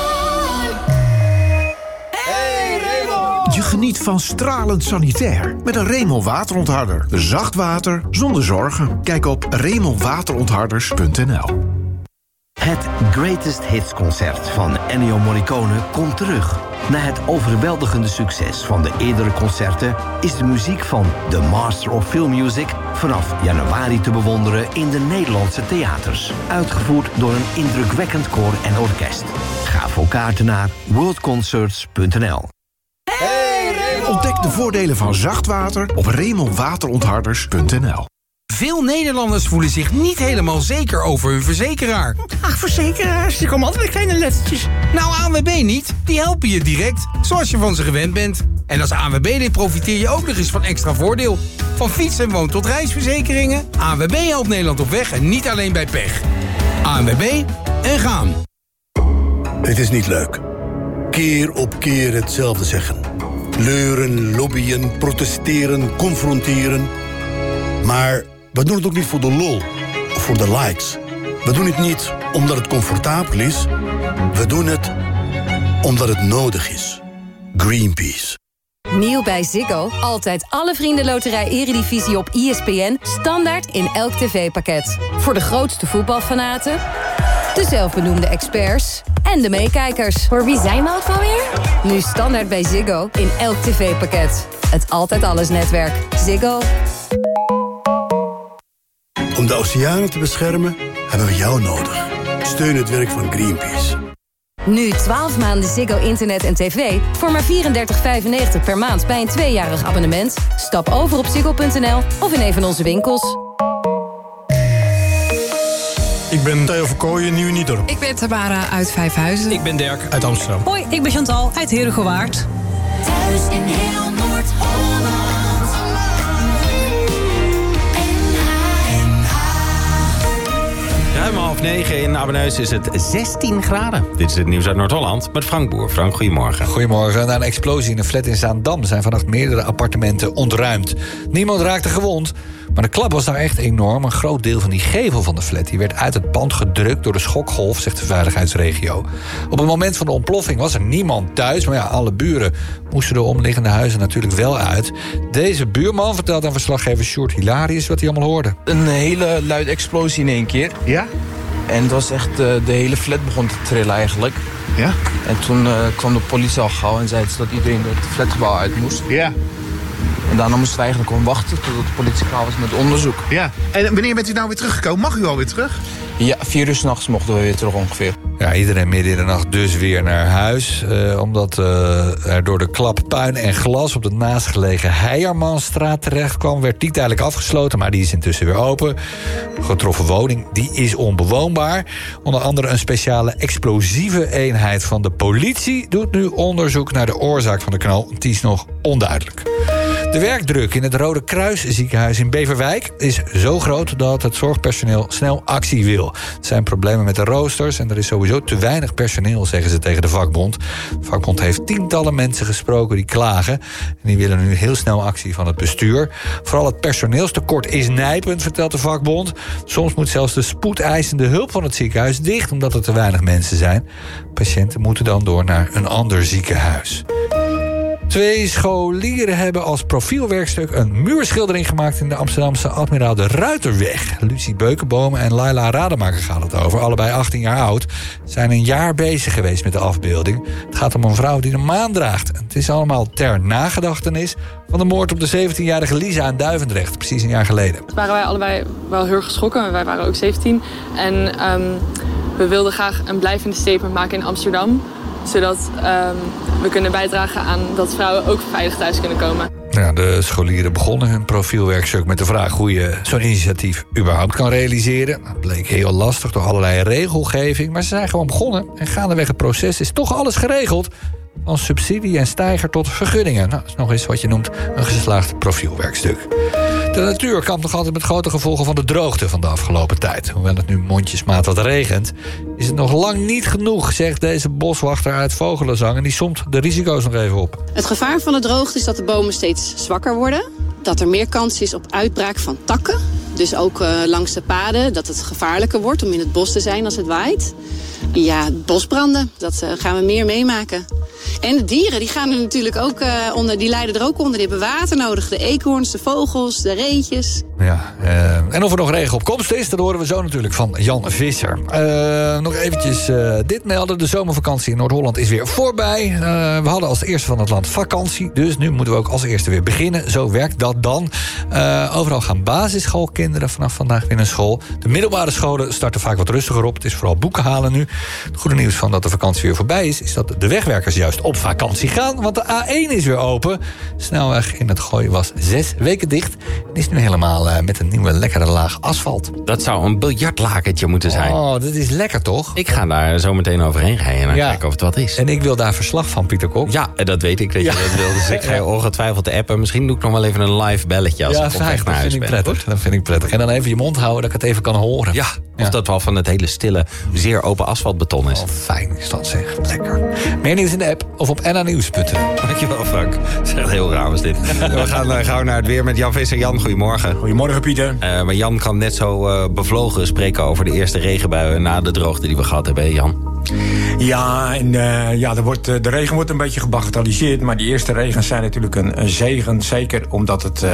gone. Hey, Raymond! Je geniet van stralend sanitair met een Remel waterontharder. Zacht water zonder zorgen. Kijk op remelwaterontharders.nl. Het Greatest Hits concert van Ennio Morricone komt terug. Na het overweldigende succes van de eerdere concerten is de muziek van The Master of Film Music vanaf januari te bewonderen in de Nederlandse theaters. Uitgevoerd door een indrukwekkend koor en orkest. Ga voor kaarten naar worldconcerts.nl. Ontdek de voordelen van zacht water op remelwaterontharders.nl. Veel Nederlanders voelen zich niet helemaal zeker over hun verzekeraar. Ach, verzekeraars, die komen altijd met kleine lettertjes. Nou, ANWB niet. Die helpen je direct, zoals je van ze gewend bent. En als ANWB-lid profiteer je ook nog eens van extra voordeel. Van fiets- en woon- tot reisverzekeringen. ANWB helpt Nederland op weg en niet alleen bij pech. ANWB en gaan. Het is niet leuk. Keer op keer hetzelfde zeggen. Leuren, lobbyen, protesteren, confronteren. Maar we doen het ook niet voor de lol of voor de likes. We doen het niet omdat het comfortabel is. We doen het omdat het nodig is. Greenpeace. Nieuw bij Ziggo. Altijd alle Vriendenloterij Eredivisie op ESPN. Standaard in elk tv-pakket. Voor de grootste voetbalfanaten, de zelfbenoemde experts en de meekijkers. Voor wie zijn we ook alweer? Nu standaard bij Ziggo in elk tv-pakket. Het Altijd Alles netwerk. Ziggo. Om de oceanen te beschermen hebben we jou nodig. Steun het werk van Greenpeace. Nu 12 maanden Ziggo internet en tv voor maar $34,95 per maand bij een 2-jarig abonnement. Stap over op ziggo.nl of in een van onze winkels. Ik ben Theo Verkooyen, Nieuw-Nieder. Ik ben Tamara uit Vijfhuizen. Ik ben Dirk uit Amsterdam. Hoi, ik ben Chantal uit Herugewaard. Thuis in heel Noord-Holland. Ruim 8:30 in Abbeneus is het 16 graden. Dit is het nieuws uit Noord-Holland met Frank Boer. Frank, goedemorgen. Goedemorgen. Na een explosie in een flat in Zaandam zijn vannacht meerdere appartementen ontruimd. Niemand raakte gewond, maar de klap was daar echt enorm. Een groot deel van die gevel van de flat die werd uit het pand gedrukt door de schokgolf, zegt de veiligheidsregio. Op het moment van de ontploffing was er niemand thuis, maar ja, alle buren moesten de omliggende huizen natuurlijk wel uit. Deze buurman vertelt aan verslaggever Sjoerd Hilarius wat hij allemaal hoorde. Een hele luide explosie in één keer. Ja? En het was echt, de hele flat begon te trillen eigenlijk. Ja? En toen kwam de politie al gauw en zei dat iedereen het flatgebouw uit moest. Ja. En daarna moesten we eigenlijk gewoon wachten totdat de politie klaar was met onderzoek. Ja. En wanneer bent u nou weer teruggekomen? Mag u alweer terug? Ja, 4 uur 's nachts mochten we weer terug ongeveer. Ja, iedereen midden in de nacht dus weer naar huis. Omdat er door de klap puin en glas op de naastgelegen Heijermanstraat terecht kwam, werd die tijdelijk afgesloten, maar die is intussen weer open. De getroffen woning die is onbewoonbaar. Onder andere een speciale explosieve eenheid van de politie doet nu onderzoek naar de oorzaak van de knal. Die is nog onduidelijk. De werkdruk in het Rode Kruis ziekenhuis in Beverwijk is zo groot dat het zorgpersoneel snel actie wil. Er zijn problemen met de roosters en er is sowieso te weinig personeel, zeggen ze tegen de vakbond. De vakbond heeft tientallen mensen gesproken die klagen. En die willen nu heel snel actie van het bestuur. Vooral het personeelstekort is nijpend, vertelt de vakbond. Soms moet zelfs de spoedeisende hulp van het ziekenhuis dicht omdat er te weinig mensen zijn. Patiënten moeten dan door naar een ander ziekenhuis. 2 scholieren hebben als profielwerkstuk een muurschildering gemaakt in de Amsterdamse Admiraal de Ruiterweg. Lucie Beukenboom en Laila Rademaker gaat het over. Allebei 18 jaar oud. Zijn een jaar bezig geweest met de afbeelding. Het gaat om een vrouw die een maan draagt. Het is allemaal ter nagedachtenis van de moord op de 17-jarige Lisa in Duivendrecht. Precies een jaar geleden. Waren wij allebei wel heel erg geschrokken. Wij waren ook 17. En we wilden graag een blijvende statement maken in Amsterdam, zodat we kunnen bijdragen aan dat vrouwen ook veilig thuis kunnen komen. Ja, de scholieren begonnen hun profielwerkstuk met de vraag hoe je zo'n initiatief überhaupt kan realiseren. Dat bleek heel lastig door allerlei regelgeving, maar ze zijn gewoon begonnen. En gaandeweg het proces is toch alles geregeld. Van subsidie en steiger tot vergunningen. Nou, dat is nog eens wat je noemt een geslaagd profielwerkstuk. De natuur kampt nog altijd met grote gevolgen van de droogte van de afgelopen tijd. Hoewel het nu mondjesmaat wat regent, is het nog lang niet genoeg, zegt deze boswachter uit Vogelenzang. En die somt de risico's nog even op. Het gevaar van de droogte is dat de bomen steeds zwakker worden. Dat er meer kans is op uitbraak van takken. Dus ook langs de paden, dat het gevaarlijker wordt om in het bos te zijn als het waait. Ja, bosbranden, dat gaan we meer meemaken. En de dieren, die gaan er natuurlijk ook onder, die lijden er ook onder. Die hebben water nodig, de eekhoorns, de vogels, de reetjes. Ja, en of er nog regen op komst is, dat horen we zo natuurlijk van Jan Visser. Nog eventjes dit melden. De zomervakantie in Noord-Holland is weer voorbij. We hadden als eerste van het land vakantie. Dus nu moeten we ook als eerste weer beginnen. Zo werkt dat dan. Overal gaan basisschoolkinderen vanaf vandaag weer naar school. De middelbare scholen starten vaak wat rustiger op. Het is vooral boeken halen nu. Het goede nieuws van dat de vakantie weer voorbij is dat de wegwerkers juist op vakantie gaan. Want de A1 is weer open. De snelweg in het Gooi was 6 weken dicht. En is nu helemaal met een nieuwe lekkere laag asfalt. Dat zou een biljartlakentje moeten zijn. Oh, dat is lekker toch? Ik ga daar zo meteen overheen rijden en kijken of het wat is. En ik wil daar verslag van, Pieter Kok. Ja, dat weet ik dat je dat wil. Dus ik ga je ongetwijfeld appen. Misschien doe ik nog wel even een live belletje als ik op weg naar huis ben. Dat vind ik prettig. En dan even je mond houden dat ik het even kan horen. Ja, of dat wel van het hele stille, zeer open asfaltbeton is. Oh, fijn is dat zeg. Lekker. Meer nieuws in de app of op NAnieuws.nl. Dankjewel Frank. Dat is echt heel raar was dit. We gaan gauw naar het weer met Jan Visser. Jan, goedemorgen. Goedemorgen Pieter. Maar Jan kan net zo bevlogen spreken over de eerste regenbuien na de droogte die we gehad hebben, Jan? Ja, en de regen wordt een beetje gebagatelliseerd. Maar die eerste regens zijn natuurlijk een zegen. Zeker omdat het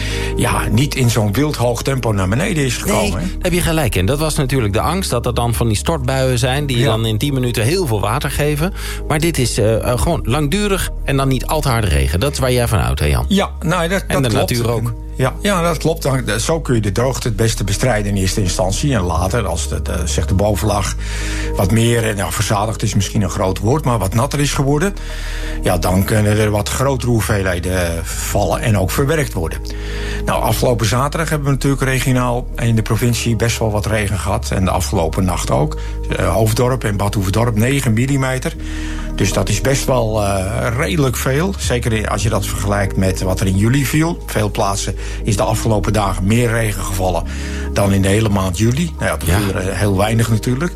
niet in zo'n wild hoog tempo naar beneden is gekomen. Nee, daar heb je gelijk in. Dat was natuurlijk de angst dat er dan van die stortbuien zijn die dan in 10 minuten heel veel water geven. Maar dit is gewoon langdurig en dan niet al te harde regen. Dat is waar jij van houdt, hè Jan? Ja, nou, dat en de klopt. Natuur ook. Ja, dat klopt. Zo kun je de droogte het beste bestrijden in eerste instantie. En later, als de bovenlaag wat meer verzadigd is, misschien een groot woord, maar wat natter is geworden, ja, dan kunnen er wat grotere hoeveelheden vallen en ook verwerkt worden. Nou, afgelopen zaterdag hebben we natuurlijk regionaal in de provincie best wel wat regen gehad. En de afgelopen nacht ook. Hoofddorp en Bad Hoeverdorp 9 millimeter. Dus dat is best wel redelijk veel. Zeker als je dat vergelijkt met wat er in juli viel. Veel plaatsen is de afgelopen dagen meer regen gevallen dan in de hele maand juli. Nou ja, dat viel er heel weinig natuurlijk.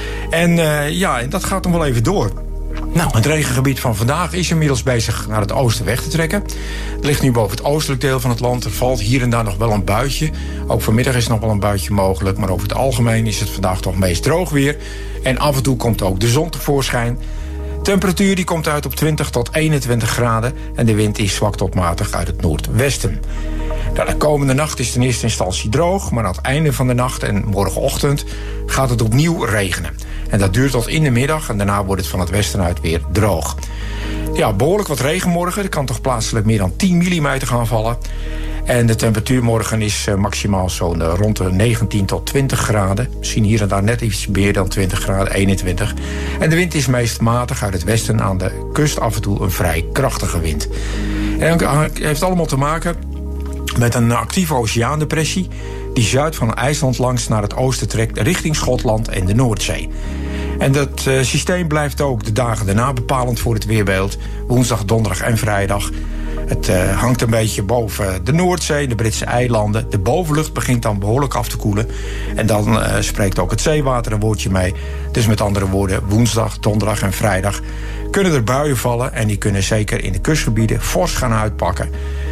En dat gaat nog wel even door. Nou, het regengebied van vandaag is inmiddels bezig naar het oosten weg te trekken. Het ligt nu boven het oostelijk deel van het land. Er valt hier en daar nog wel een buitje. Ook vanmiddag is nog wel een buitje mogelijk. Maar over het algemeen is het vandaag toch meest droog weer. En af en toe komt ook de zon tevoorschijn. Temperatuur die komt uit op 20 tot 21 graden. En de wind is zwak tot matig uit het noordwesten. Nou, de komende nacht is het in eerste instantie droog. Maar aan het einde van de nacht en morgenochtend gaat het opnieuw regenen. En dat duurt tot in de middag. En daarna wordt het van het westen uit weer droog. Ja, behoorlijk wat regen morgen. Er kan toch plaatselijk meer dan 10 millimeter gaan vallen. En de temperatuur morgen is maximaal zo'n rond de 19 tot 20 graden. Misschien hier en daar net iets meer dan 20 graden, 21. En de wind is meest matig uit het westen, aan de kust af en toe een vrij krachtige wind. En het heeft allemaal te maken met een actieve oceaandepressie die zuid van IJsland langs naar het oosten trekt richting Schotland en de Noordzee. En dat systeem blijft ook de dagen daarna bepalend voor het weerbeeld. Woensdag, donderdag en vrijdag. Het hangt een beetje boven de Noordzee, de Britse eilanden. De bovenlucht begint dan behoorlijk af te koelen. En dan spreekt ook het zeewater een woordje mee. Dus met andere woorden, woensdag, donderdag en vrijdag kunnen er buien vallen. En die kunnen zeker in de kustgebieden fors gaan uitpakken.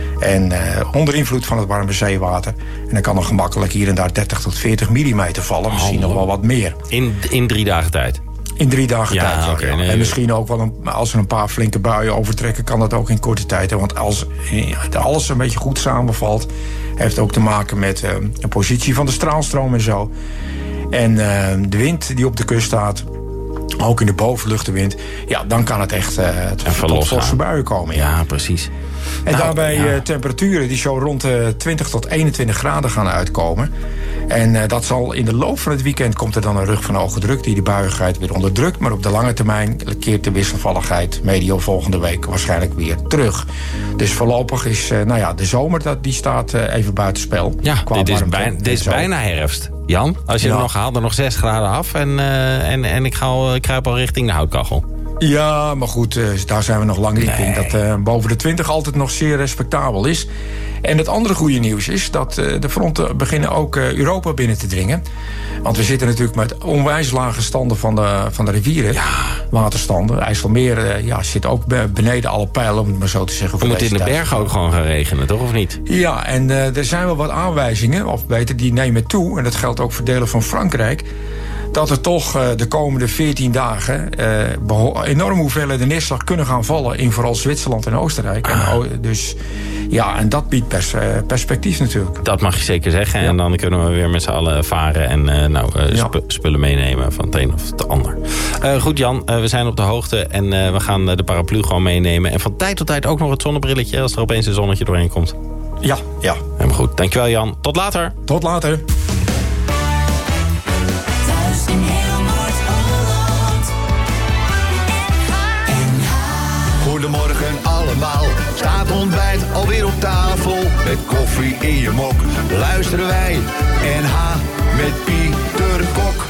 En onder invloed van het warme zeewater. En dan kan er gemakkelijk hier en daar 30 tot 40 millimeter vallen. Misschien nog wel wat meer. In 3 dagen tijd? In 3 dagen tijd, ja. Okay, nee, en misschien ook wel, als er een paar flinke buien overtrekken, kan dat ook in korte tijd. Hè? Want als alles een beetje goed samenvalt, heeft ook te maken met de positie van de straalstroom en zo. En de wind die op de kust staat, ook in de bovenluchtenwind, ja, dan kan het echt tot forse buien komen. Ja, precies. En daarbij temperaturen die zo rond de 20 tot 21 graden gaan uitkomen. En dat zal in de loop van het weekend komt er dan een rug van hoge druk die de buiigheid weer onderdrukt. Maar op de lange termijn keert de wisselvalligheid medio volgende week waarschijnlijk weer terug. Dus voorlopig is de zomer die staat even buitenspel. Ja, dit is bijna herfst. Jan, als je er nog haalt, er nog 6 graden af en ik kruip al richting de houtkachel. Ja, maar goed, daar zijn we nog lang niet. Ik denk dat boven de 20 altijd nog zeer respectabel is. En het andere goede nieuws is dat de fronten beginnen ook Europa binnen te dringen. Want we zitten natuurlijk met onwijs lage standen van de rivieren. Ja. Waterstanden. IJsselmeer zit ook beneden alle pijlen, om het maar zo te zeggen. We moeten in de bergen ook gewoon gaan regenen, toch? Of niet? Ja, en er zijn wel wat aanwijzingen, of beter, die nemen toe. En dat geldt ook voor delen van Frankrijk. Dat er toch de komende 14 dagen enorme hoeveelheden neerslag kunnen gaan vallen in vooral Zwitserland en Oostenrijk. En dat biedt perspectief natuurlijk. Dat mag je zeker zeggen. Ja. En dan kunnen we weer met z'n allen varen en spullen meenemen van het een of het ander. Goed Jan, we zijn op de hoogte en we gaan de paraplu gewoon meenemen. En van tijd tot tijd ook nog het zonnebrilletje als er opeens een zonnetje doorheen komt. Ja. Helemaal goed. Dankjewel Jan. Tot later. Tot later. Goedemorgen allemaal, staat ontbijt alweer op tafel. Met koffie in je mok, luisteren wij NH met Pieter Kok.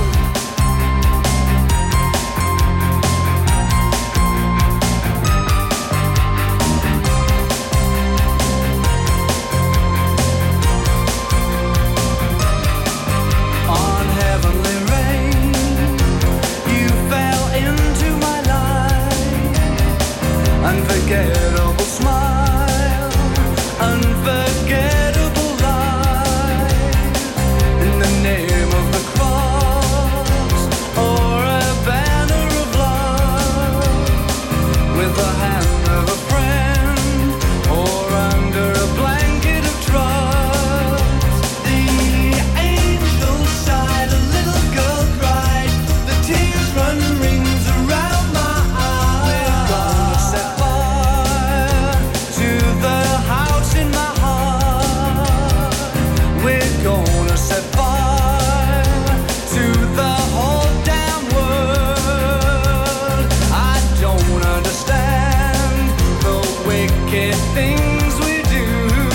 Unforgettable smile, unforgettable life. In the name of the cross, or a banner of love. With the hand of a friend, or under a blanket of trust. The angel sighed, a little girl cried. The tears run rings around my eyes. We're gonna set gonna set fire to the whole damn world. I don't understand the wicked things we do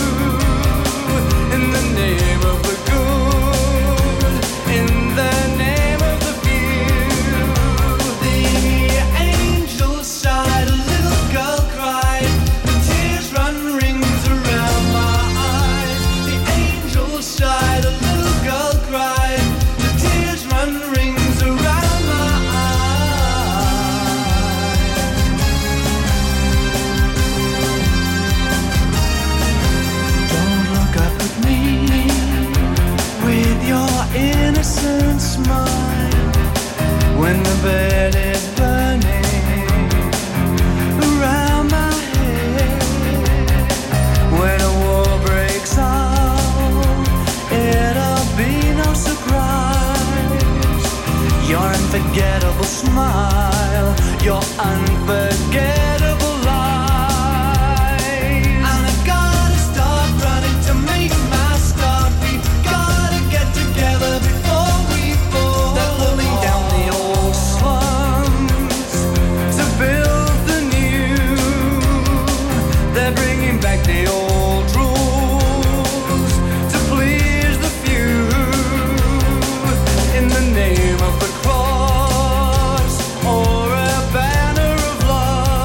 in the name of the good, in the name of the few. The angel sighed, a little girl cried, the tears run rings around my eyes. The angel sighed, a little girl cried, the tears run rings around my eyes. Don't look up at me with your innocent smile when the bed is burning around my head. When a war breaks out, it'll be no surprise. Your unforgettable smile, your unforgettable lies. And I gotta start running to make my start. We gotta get together before we fall. They're pulling down the old slums to build the new. They're bringing back the old rules to please the few. In the name of the cross, or a banner of love.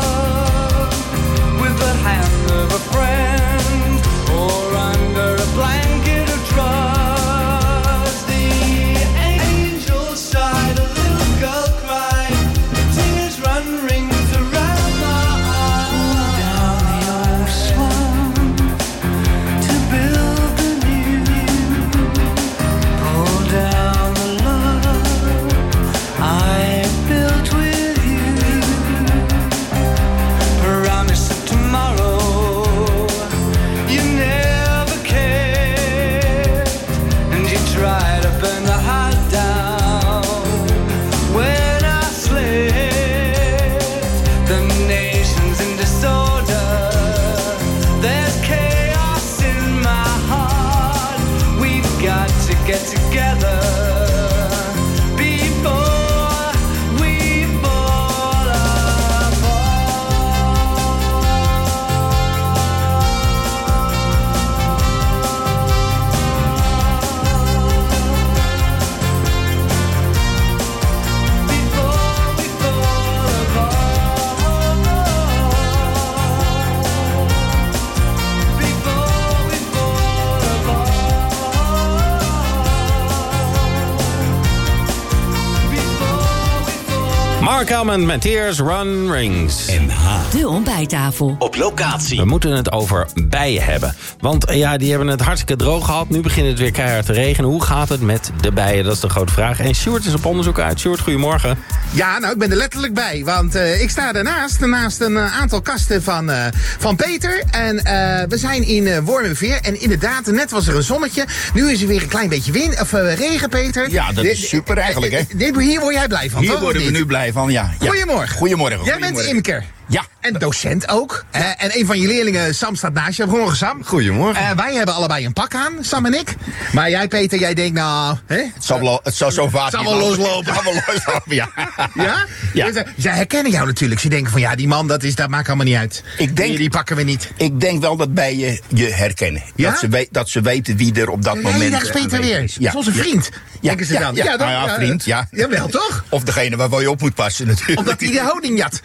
Mark Elman met Tears Run Rings. De ontbijttafel. Op locatie. We moeten het over bijen hebben. Want ja, die hebben het hartstikke droog gehad. Nu begint het weer keihard te regenen. Hoe gaat het met de bijen? Dat is de grote vraag. En Sjoerd is op onderzoek uit. Sjoerd, goedemorgen. Ja, nou, ik ben er letterlijk bij. Want ik sta naast een aantal kasten van Peter. En we zijn in Wormerveer. En inderdaad, net was er een zonnetje. Nu is er weer een klein beetje regen, Peter. Ja, dat is super eigenlijk, hè? Hier word jij blij van, Hier toch? worden we nu blij van, ja. Goedemorgen. Goedemorgen. Jij bent imker. Ja. En docent ook. En een van je leerlingen, Sam, staat naast je. Goedemorgen, Sam. Goedemorgen. Wij hebben allebei een pak aan, Sam en ik. Maar jij, Peter, jij denkt nou... Hè? Het zal zo vaak Het zal wel loslopen. Het zal wel loslopen, ja. Ja? Ja. Dus, zij herkennen jou natuurlijk. Ze denken van ja, die man, dat maakt allemaal niet uit. Die pakken we niet. Ik denk wel dat bijen je herkennen. Ja? Dat ze weten wie er op dat moment daar is Peter weer. is. Ja. Dat is onze vriend. Denken ze dan. Ja, nou ja, vriend, ja. Jawel, toch? Of degene waar je op moet passen natuurlijk. Omdat hij de honing jat.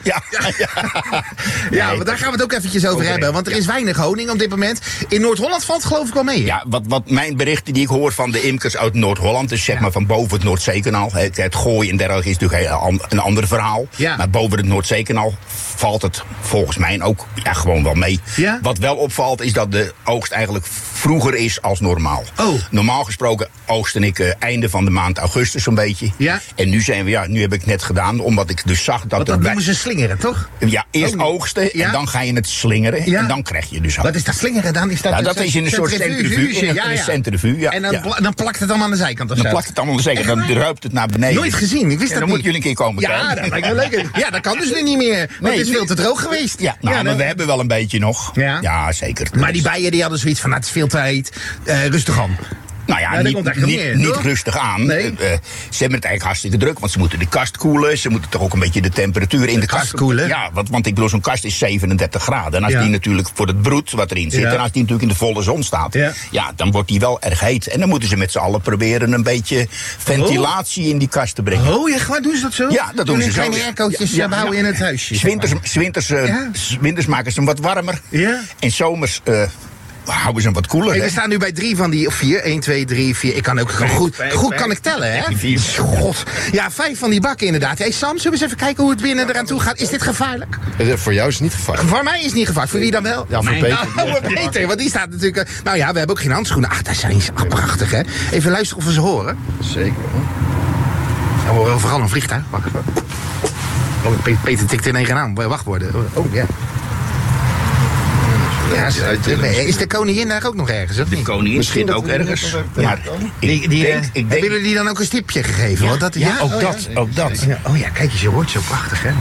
Ja, maar daar gaan we het ook eventjes over hebben. Want er is weinig honing op dit moment. In Noord-Holland valt het geloof ik wel mee. Ja, wat mijn berichten die ik hoor van de imkers uit Noord-Holland... dus zeg maar van boven het Noordzeekanaal. Het gooien en dergelijke is natuurlijk een ander verhaal. Ja. Maar boven het Noordzeekanaal valt het volgens mij ook gewoon wel mee. Ja? Wat wel opvalt is dat de oogst eigenlijk vroeger is als normaal. Oh. Normaal gesproken oogsten ik einde van de maand augustus zo'n beetje. Ja. En nu nu heb ik het net gedaan, omdat ik dus zag dat... Dat noemen ze slingeren, toch? Ja, eerst oogsten en dan ga je het slingeren. Ja. En dan krijg je dus... Wat is dat slingeren dan? Is dat, dat is in een soort centrifuge. Centrifuge, ja. En dan plakt het allemaal aan de zijkant of zo? Dan plakt het allemaal aan de zijkant. Dan druipt het naar beneden. Nooit gezien, ik wist dat dan niet. moeten jullie een keer komen kijken. Ja, dat lijkt me leuk. Ja, dat kan dus nu niet meer. Want het is veel te droog geweest. Ja, maar we hebben wel een beetje nog. Ja, zeker. Maar die bijen die hadden zoiets van, het is veel te heet. Rustig aan. Nou ja, niet rustig aan. Nee. Ze hebben het eigenlijk hartstikke druk, want ze moeten de kast koelen. Ze moeten toch ook een beetje de temperatuur in de kast koelen. Ja, want ik bedoel, zo'n kast is 37 graden. En als die natuurlijk voor het broed wat erin zit... en als die natuurlijk in de volle zon staat... Ja, dan wordt die wel erg heet. En dan moeten ze met z'n allen proberen een beetje ventilatie in die kast te brengen. Oh, ja, doen ze dat zo? Ja, dat doen ze zo. Kleine aircootjes bouwen in het huisje. Winters maken ze hem wat warmer. Ja. En zomers... houden ze hem wat koeler. Hey, we staan nu bij 3 van die, of 4, 1, 2, 3, 4. Ik kan ook goed kan ik tellen, hè? 4. God. Ja, 5 van die bakken inderdaad. Hey Sam, zullen we eens even kijken hoe het binnen eraan toe gaat? Is dit gevaarlijk? Voor jou is het niet gevaarlijk. Voor mij is het niet gevaarlijk. Voor wie dan wel? Ja, voor Peter. Voor Peter, want die staat natuurlijk... nou ja, we hebben ook geen handschoenen. Ach, daar zijn ze. Ach, prachtig, hè? Even luisteren of we ze horen. Zeker, hoor. Ja, we horen vooral een vliegtuig. Wacht even. Oh, Peter tikt in één aan. Wachtwoorden. Oh, ja. Ja, is de koningin daar ook nog ergens? Of niet? De koningin zit ook ergens. Maar ik denk, hebben jullie die dan ook een stipje gegeven? Ja, want dat, ook dat. Ja, oh ja, kijk eens, je hoort zo prachtig, hè?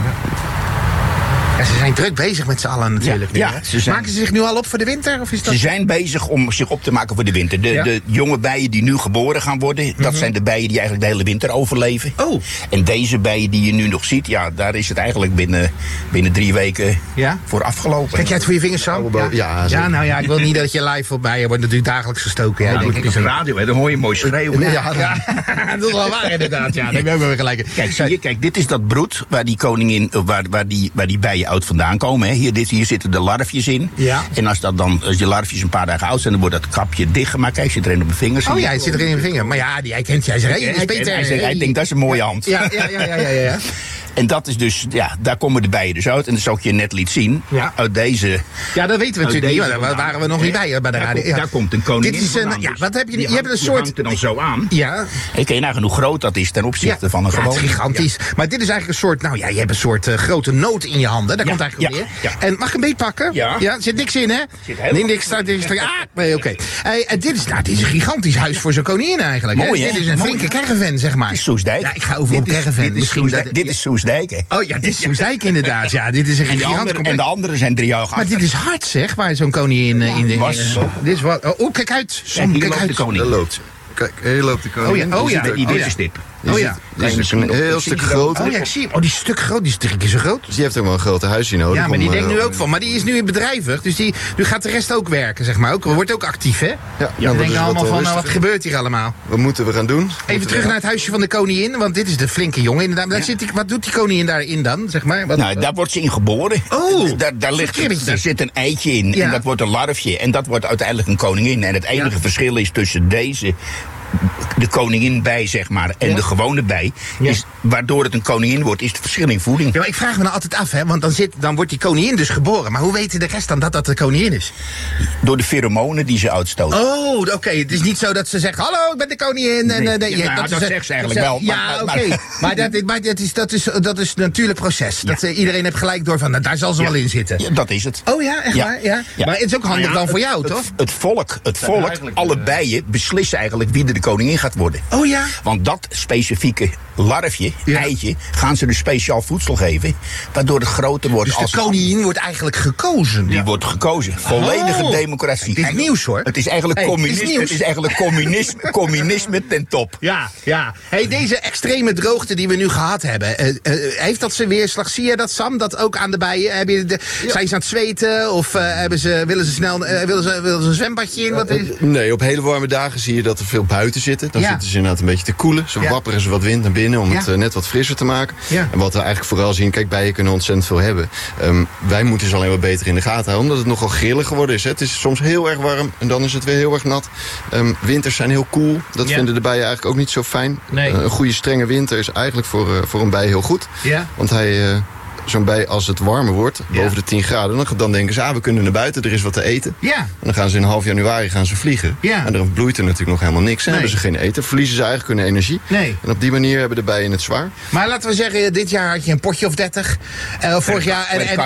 Ja, ze zijn druk bezig met z'n allen natuurlijk. Ja, maken ze zich nu al op voor de winter? Of is dat... Ze zijn bezig om zich op te maken voor de winter. De jonge bijen die nu geboren gaan worden... dat zijn de bijen die eigenlijk de hele winter overleven. Oh. En deze bijen die je nu nog ziet... ja, daar is het eigenlijk binnen 3 weken voor afgelopen. Kijk jij het voor je vingers zo? Ja, nou ja, ik wil niet dat je live op bijen wordt natuurlijk dagelijks gestoken. Ja, het is een radio, hè, dan hoor je mooi schreeuwen. Ja, dat is wel waar inderdaad. Ja, daar hebben we gelijk. Kijk, dit is dat broed waar die koningin... waar die bijen uit vandaan komen. Hè. Hier zitten de larfjes in. Ja. En als die larfjes een paar dagen oud zijn, dan wordt dat kapje dichtgemaakt. Kijk, zit er in op mijn vingers. Oh ja, het zit er in je vinger. Maar ja, hij kent jij. Hij denkt, dat is een mooie hand. Ja. En dat is dus, daar komen de bijen dus uit. En dat zou ik je net liet zien. Ja. Uit deze... Ja, dat weten we natuurlijk niet. Daar waren we nog niet bij de radio. Daar komt een koningin. Dit is wat heb je? Je hebt een soort... Die hangt er dan zo aan. Ja. En kun je nagaan hoe groot dat is ten opzichte van een gewoon... het is gigantisch. Ja. Maar dit is eigenlijk een soort... Nou ja, je hebt een soort grote noot in je handen. Daar komt eigenlijk op neer. Ja. En mag ik een beet pakken? Ja. Er zit niks in, hè? Nee, niks. Nee, oké. Dit is een gigantisch huis voor zo'n koningin eigenlijk. Mooi, hè? Dit is een flinke caravan, zeg maar. Dit is Soesdijk. Ja, ik ga over op caravan. Dit is Soesdijk, hè? Oh ja, dit is Soesdijk inderdaad. Ja, dit is een gigantisch. En de andere zijn 3 jaar oud. Maar dit is hard, zeg, waar zo'n koningin in de... Dit is wat... Oh, kijk uit. Kijk uit. De koningin. Kijk, hier loopt de koningin. Oh ja. Die stip. Oh ja. Die is een heel stuk groter. Oh ja, ik zie hem. Oh, die is stuk groot. Die is 3 keer zo groot. Dus die heeft ook wel een grote huisje nodig. Ja, maar die denkt nu ook van. Maar die is nu bedrijvig. Dus nu gaat de rest ook werken, zeg maar. Wordt ook actief, hè? Ja. We denken allemaal van, wat gebeurt hier allemaal? Wat moeten we gaan doen? Even terug naar het huisje van de koningin. Want dit is de flinke jongen inderdaad. Wat doet die koningin daarin dan, zeg maar? Nou, daar wordt ze in geboren. Oh, daar zit een eitje in. Ja. En dat wordt een larfje. En dat wordt uiteindelijk een koningin. En het enige verschil is tussen deze de koningin bij, zeg maar, en de gewone bij. Is, waardoor het een koningin wordt, is het verschil in voeding. Ja, maar ik vraag me nou altijd af, hè, want dan wordt die koningin dus geboren. Maar hoe weten de rest dan dat dat de koningin is? Door de pheromonen die ze uitstoot. Oh, oké. Het is niet zo dat ze zegt, hallo, ik ben de koningin. Dat zegt ze eigenlijk wel. Ja, oké. Maar dat is een natuurlijk proces. Dat iedereen heeft gelijk door van, daar zal ze wel in zitten. Ja, dat is het. Oh ja, echt waar? Ja. Maar het is ook handig dan voor jou, toch? Het volk, alle bijen beslissen eigenlijk wie er de koningin gaat worden. Oh ja? Want dat specifieke larfje, eitje, gaan ze dus speciaal voedsel geven, waardoor het groter wordt. Dus de koningin wordt eigenlijk gekozen? Die wordt gekozen. Volledige democratie. Het is nieuws, hoor. Het is eigenlijk communisme. Het is eigenlijk communisme ten top. Ja. Hey, deze extreme droogte die we nu gehad hebben, heeft dat zijn weerslag? Zie je dat, Sam? Dat ook aan de bijen? Zijn ze aan het zweten? Of willen ze een zwembadje in? Wat is? Nee, op hele warme dagen zie je dat er veel buiten zitten. Dan zitten ze inderdaad een beetje te koelen. Zo wapperen ze wat wind naar binnen om het net wat frisser te maken. Ja. En wat we eigenlijk vooral zien, kijk, bijen kunnen ontzettend veel hebben. Wij moeten ze alleen wat beter in de gaten houden, omdat het nogal grillig geworden is. Hè. Het is soms heel erg warm en dan is het weer heel erg nat. Winters zijn heel koel. Dat vinden de bijen eigenlijk ook niet zo fijn. Nee. Een goede strenge winter is eigenlijk voor een bij heel goed. Ja. Want zo'n bij, als het warmer wordt, boven de 10 graden... dan denken ze, we kunnen naar buiten, er is wat te eten. Ja. En dan gaan ze in half januari vliegen. Ja. En dan bloeit er natuurlijk nog helemaal niks. En hebben ze geen eten, verliezen ze eigenlijk hun energie. Nee. En op die manier hebben de bijen het zwaar. Maar laten we zeggen, dit jaar had je een potje of 30. Vorig jaar...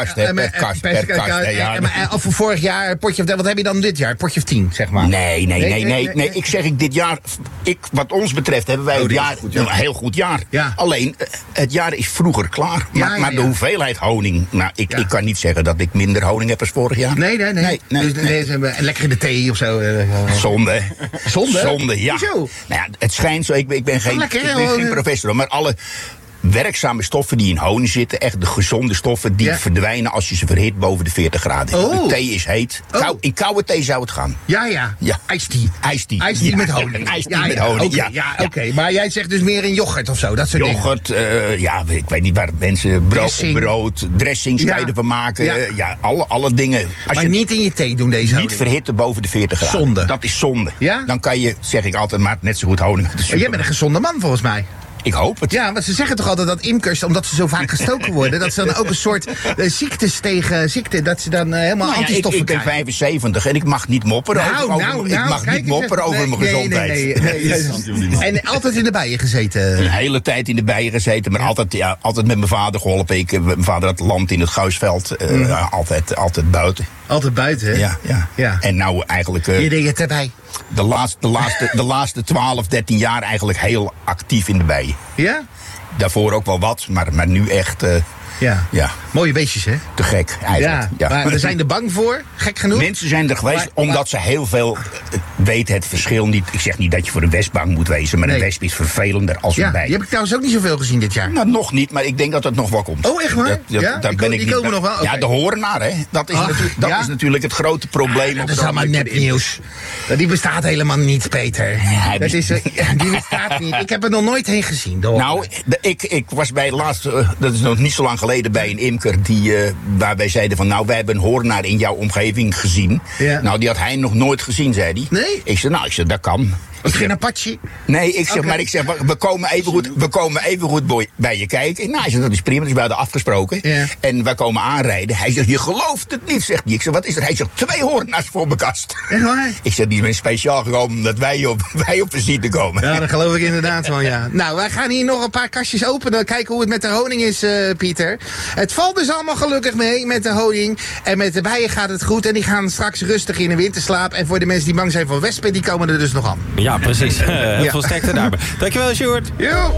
Of vorig jaar een potje of 30. Wat heb je dan dit jaar? Een potje of 10, zeg maar. Nee. Ik zeg dit jaar... Wat ons betreft hebben wij een heel goed jaar. Ja. Alleen, het jaar is vroeger klaar. Maar de hoeveelheid honing. Nou, ik kan niet zeggen dat ik minder honing heb als vorig jaar. Nee. Dus lekker in de thee of zo. Zonde, ja. Hoezo? Nou ja, het schijnt zo. Ik ben geen professor, maar alle werkzame stoffen die in honing zitten, echt de gezonde stoffen, die verdwijnen als je ze verhit boven de 40 graden. De thee is heet. In koude thee zou het gaan. Ja. Ijsthee met honing. Ijsthee met honing, Oké. Maar jij zegt dus meer in yoghurt of zo, dat soort dingen. Ik weet niet waar mensen brood, dressings kan je ervan maken. Alle dingen. Maar niet in je thee doen deze honing. Niet verhitten boven de 40 graden. Zonde. Dat is zonde. Ja? Dan kan je, zeg ik altijd, maar net zo goed honing. Jij bent een gezonde man volgens mij. Ik hoop het. Ja, want ze zeggen toch altijd dat imkers, omdat ze zo vaak gestoken worden, dat ze dan ook een soort ziektes tegen ziekte, dat ze dan helemaal antistoffen ik ben 75 en ik mag niet mopperen over mijn gezondheid. Nee. En altijd in de bijen gezeten? Een hele tijd in de bijen gezeten, maar altijd met mijn vader geholpen. Mijn vader had land in het Guisveld, altijd buiten. Altijd buiten, hè? Ja. En nou eigenlijk... Je deed het erbij. De laatste 12, 13 jaar eigenlijk heel actief in de bijen. Ja? Daarvoor ook wel wat, maar nu echt... Ja. Mooie beestjes, hè? Te gek, eigenlijk. Ja. Maar we zijn er bang voor, gek genoeg. Mensen zijn er geweest omdat ze heel veel weten het verschil niet. Ik zeg niet dat je voor een wesp bang moet wezen, maar een wesp is vervelender als een bij. Die heb ik trouwens ook niet zoveel gezien dit jaar. Nou, nog niet, maar ik denk dat het nog wel komt. Oh, echt waar? Die komen nog wel? Ja, de horenaar, hè? Dat is natuurlijk het grote probleem. Dat is allemaal nepnieuws. Die bestaat helemaal niet, Peter. Die bestaat niet. Ik heb er nog nooit heen gezien. Nou, ik was bij laatste, dat is nog niet zo lang geleden, bij een imker waar wij zeiden van, nou, wij hebben een hoornaar in jouw omgeving gezien. Ja. Nou, die had hij nog nooit gezien, zei hij. Nee? Ik zei, dat kan. Is geen Apache? Nee, maar ik zeg, we komen even goed bij je kijken. Nou, hij zegt, dat is prima, dat is bij de afgesproken. Ja. En wij komen aanrijden. Hij zegt, je gelooft het niet, zegt hij. Ik zeg, wat is er? Hij zegt, 2 hoornaars voor mijn kast. Echt waar? Ik zeg, die zijn speciaal gekomen omdat wij op visite komen. Ja, dat geloof ik inderdaad wel, ja. Nou, wij gaan hier nog een paar kastjes openen. Kijken hoe het met de honing is, Pieter. Het valt dus allemaal gelukkig mee met de honing. En met de bijen gaat het goed. En die gaan straks rustig in de winterslaap. En voor de mensen die bang zijn voor wespen, die komen er dus nog aan. Ja, precies. Heel veel sterkte daarbij. Dankjewel, Sjoerd. Jo.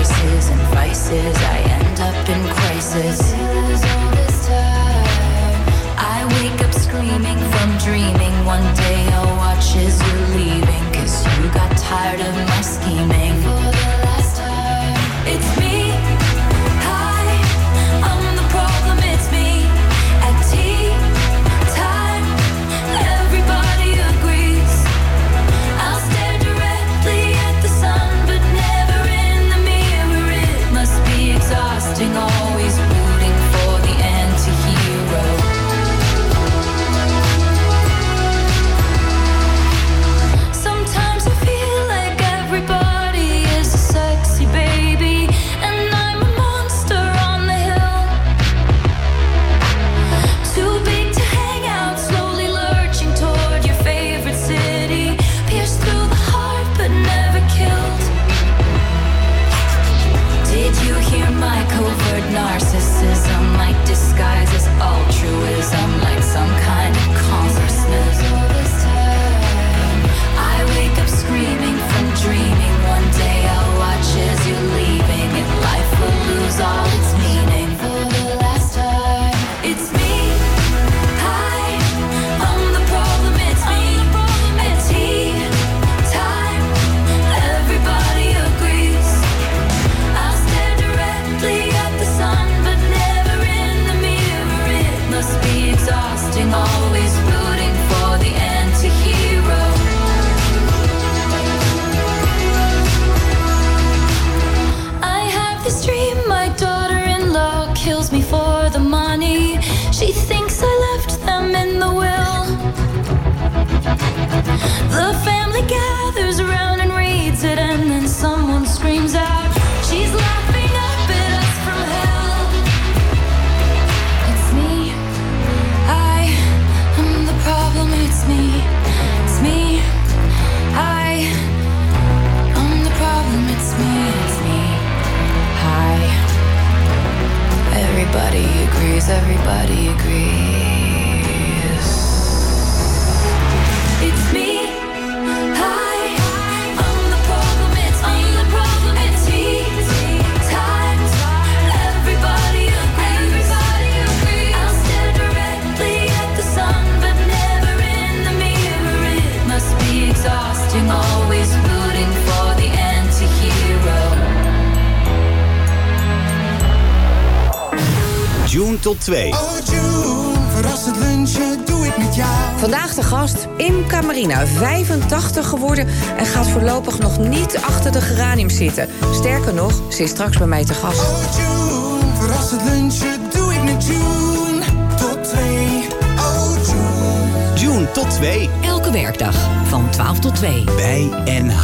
I end up in crisis. All this time one day I'll watch as you're leaving, 'cause you got tired of my scheming. For the last time, it's me. Hi, I'm the problem, it's me. At tea time, everybody agrees. I'll stare directly at the sun, but never in the mirror. It must be exhausting, always rooting for the anti-hero. Sometimes I feel like everybody is a sexy baby, and I'm a monster on the hill. Too big to hang out, slowly lurching toward your favorite city. Pierced through the heart, but never killed. Did you hear my covert narcissism? My disguise is altruism, like some kind of congressman. I wake up screaming from dreaming. One day I'll watch as you're leaving, and life will lose all its meaning. For the last time, it's me. Hi, I'm the problem, it's me. At tea time, everybody agrees. I'll stare directly at the sun, but never in the mirror. It must be exhausting, always rooting for the anti-hero. I have this dream, my daughter-in-law kills me for the money. She thinks I left them in the will. The family gathers around and reads it, and then someone screams out, she's laughing up at us from hell. It's me. I'm the problem, it's me. It's me. I'm the problem, it's me. It's me. Hi. Everybody agrees, everybody agrees. It's me. Hi. I'm the problem, it's me. I'm the problem, it's me. Times, everybody agrees. I'll stare directly at the sun, but never in the mirror. It must be exhausting, always rooting for the anti-hero. June tot 2. Verrassend lunchen, doe ik met jou. Vandaag de gast Imca Marina, 85 geworden en gaat voorlopig nog niet achter de geranium zitten. Sterker nog, ze is straks bij mij te gast. Verrassend lunchen, doe ik met June tot 2. Oh June. June tot 2. Elke werkdag van 12 tot 2. Bij NH.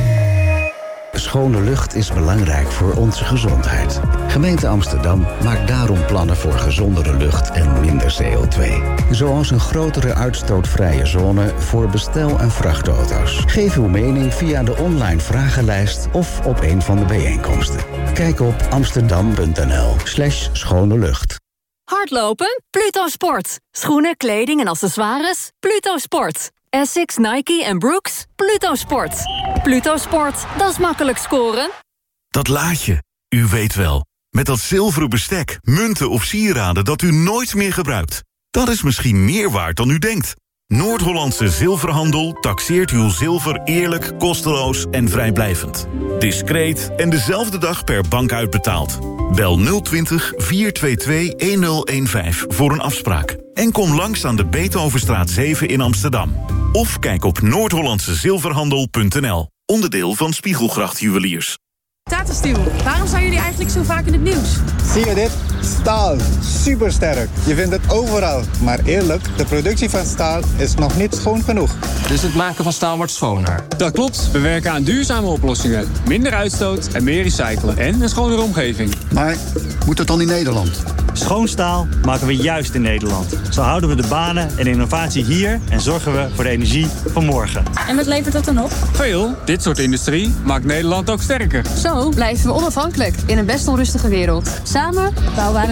Schone lucht is belangrijk voor onze gezondheid. Gemeente Amsterdam maakt daarom plannen voor gezondere lucht en minder CO2. Zoals een grotere uitstootvrije zone voor bestel- en vrachtauto's. Geef uw mening via de online vragenlijst of op een van de bijeenkomsten. Kijk op amsterdam.nl/schone lucht. Hardlopen? Pluto Sport. Schoenen, kleding en accessoires? Pluto Sport. Essex, Nike en Brooks? Pluto Sport. Pluto Sport, dat is makkelijk scoren. Dat laadje, u weet wel. Met dat zilveren bestek, munten of sieraden dat u nooit meer gebruikt. Dat is misschien meer waard dan u denkt. Noord-Hollandse Zilverhandel taxeert uw zilver eerlijk, kosteloos en vrijblijvend. Discreet en dezelfde dag per bank uitbetaald. Bel 020 422 1015 voor een afspraak. En kom langs aan de Beethovenstraat 7 in Amsterdam. Of kijk op noordhollandsezilverhandel.nl. Onderdeel van Spiegelgracht Juweliers. Tata Steel, waarom zijn jullie eigenlijk zo vaak in het nieuws? Zie je dit? Staal. Supersterk. Je vindt het overal. Maar eerlijk, de productie van staal is nog niet schoon genoeg. Dus het maken van staal wordt schoner? Dat klopt. We werken aan duurzame oplossingen. Minder uitstoot en meer recyclen. En een schonere omgeving. Maar moet het dan in Nederland? Schoon staal maken we juist in Nederland. Zo houden we de banen en innovatie hier en zorgen we voor de energie van morgen. En wat levert dat dan op? Veel. Dit soort industrie maakt Nederland ook sterker. Zo blijven we onafhankelijk in een best onrustige wereld. Samen bouwen we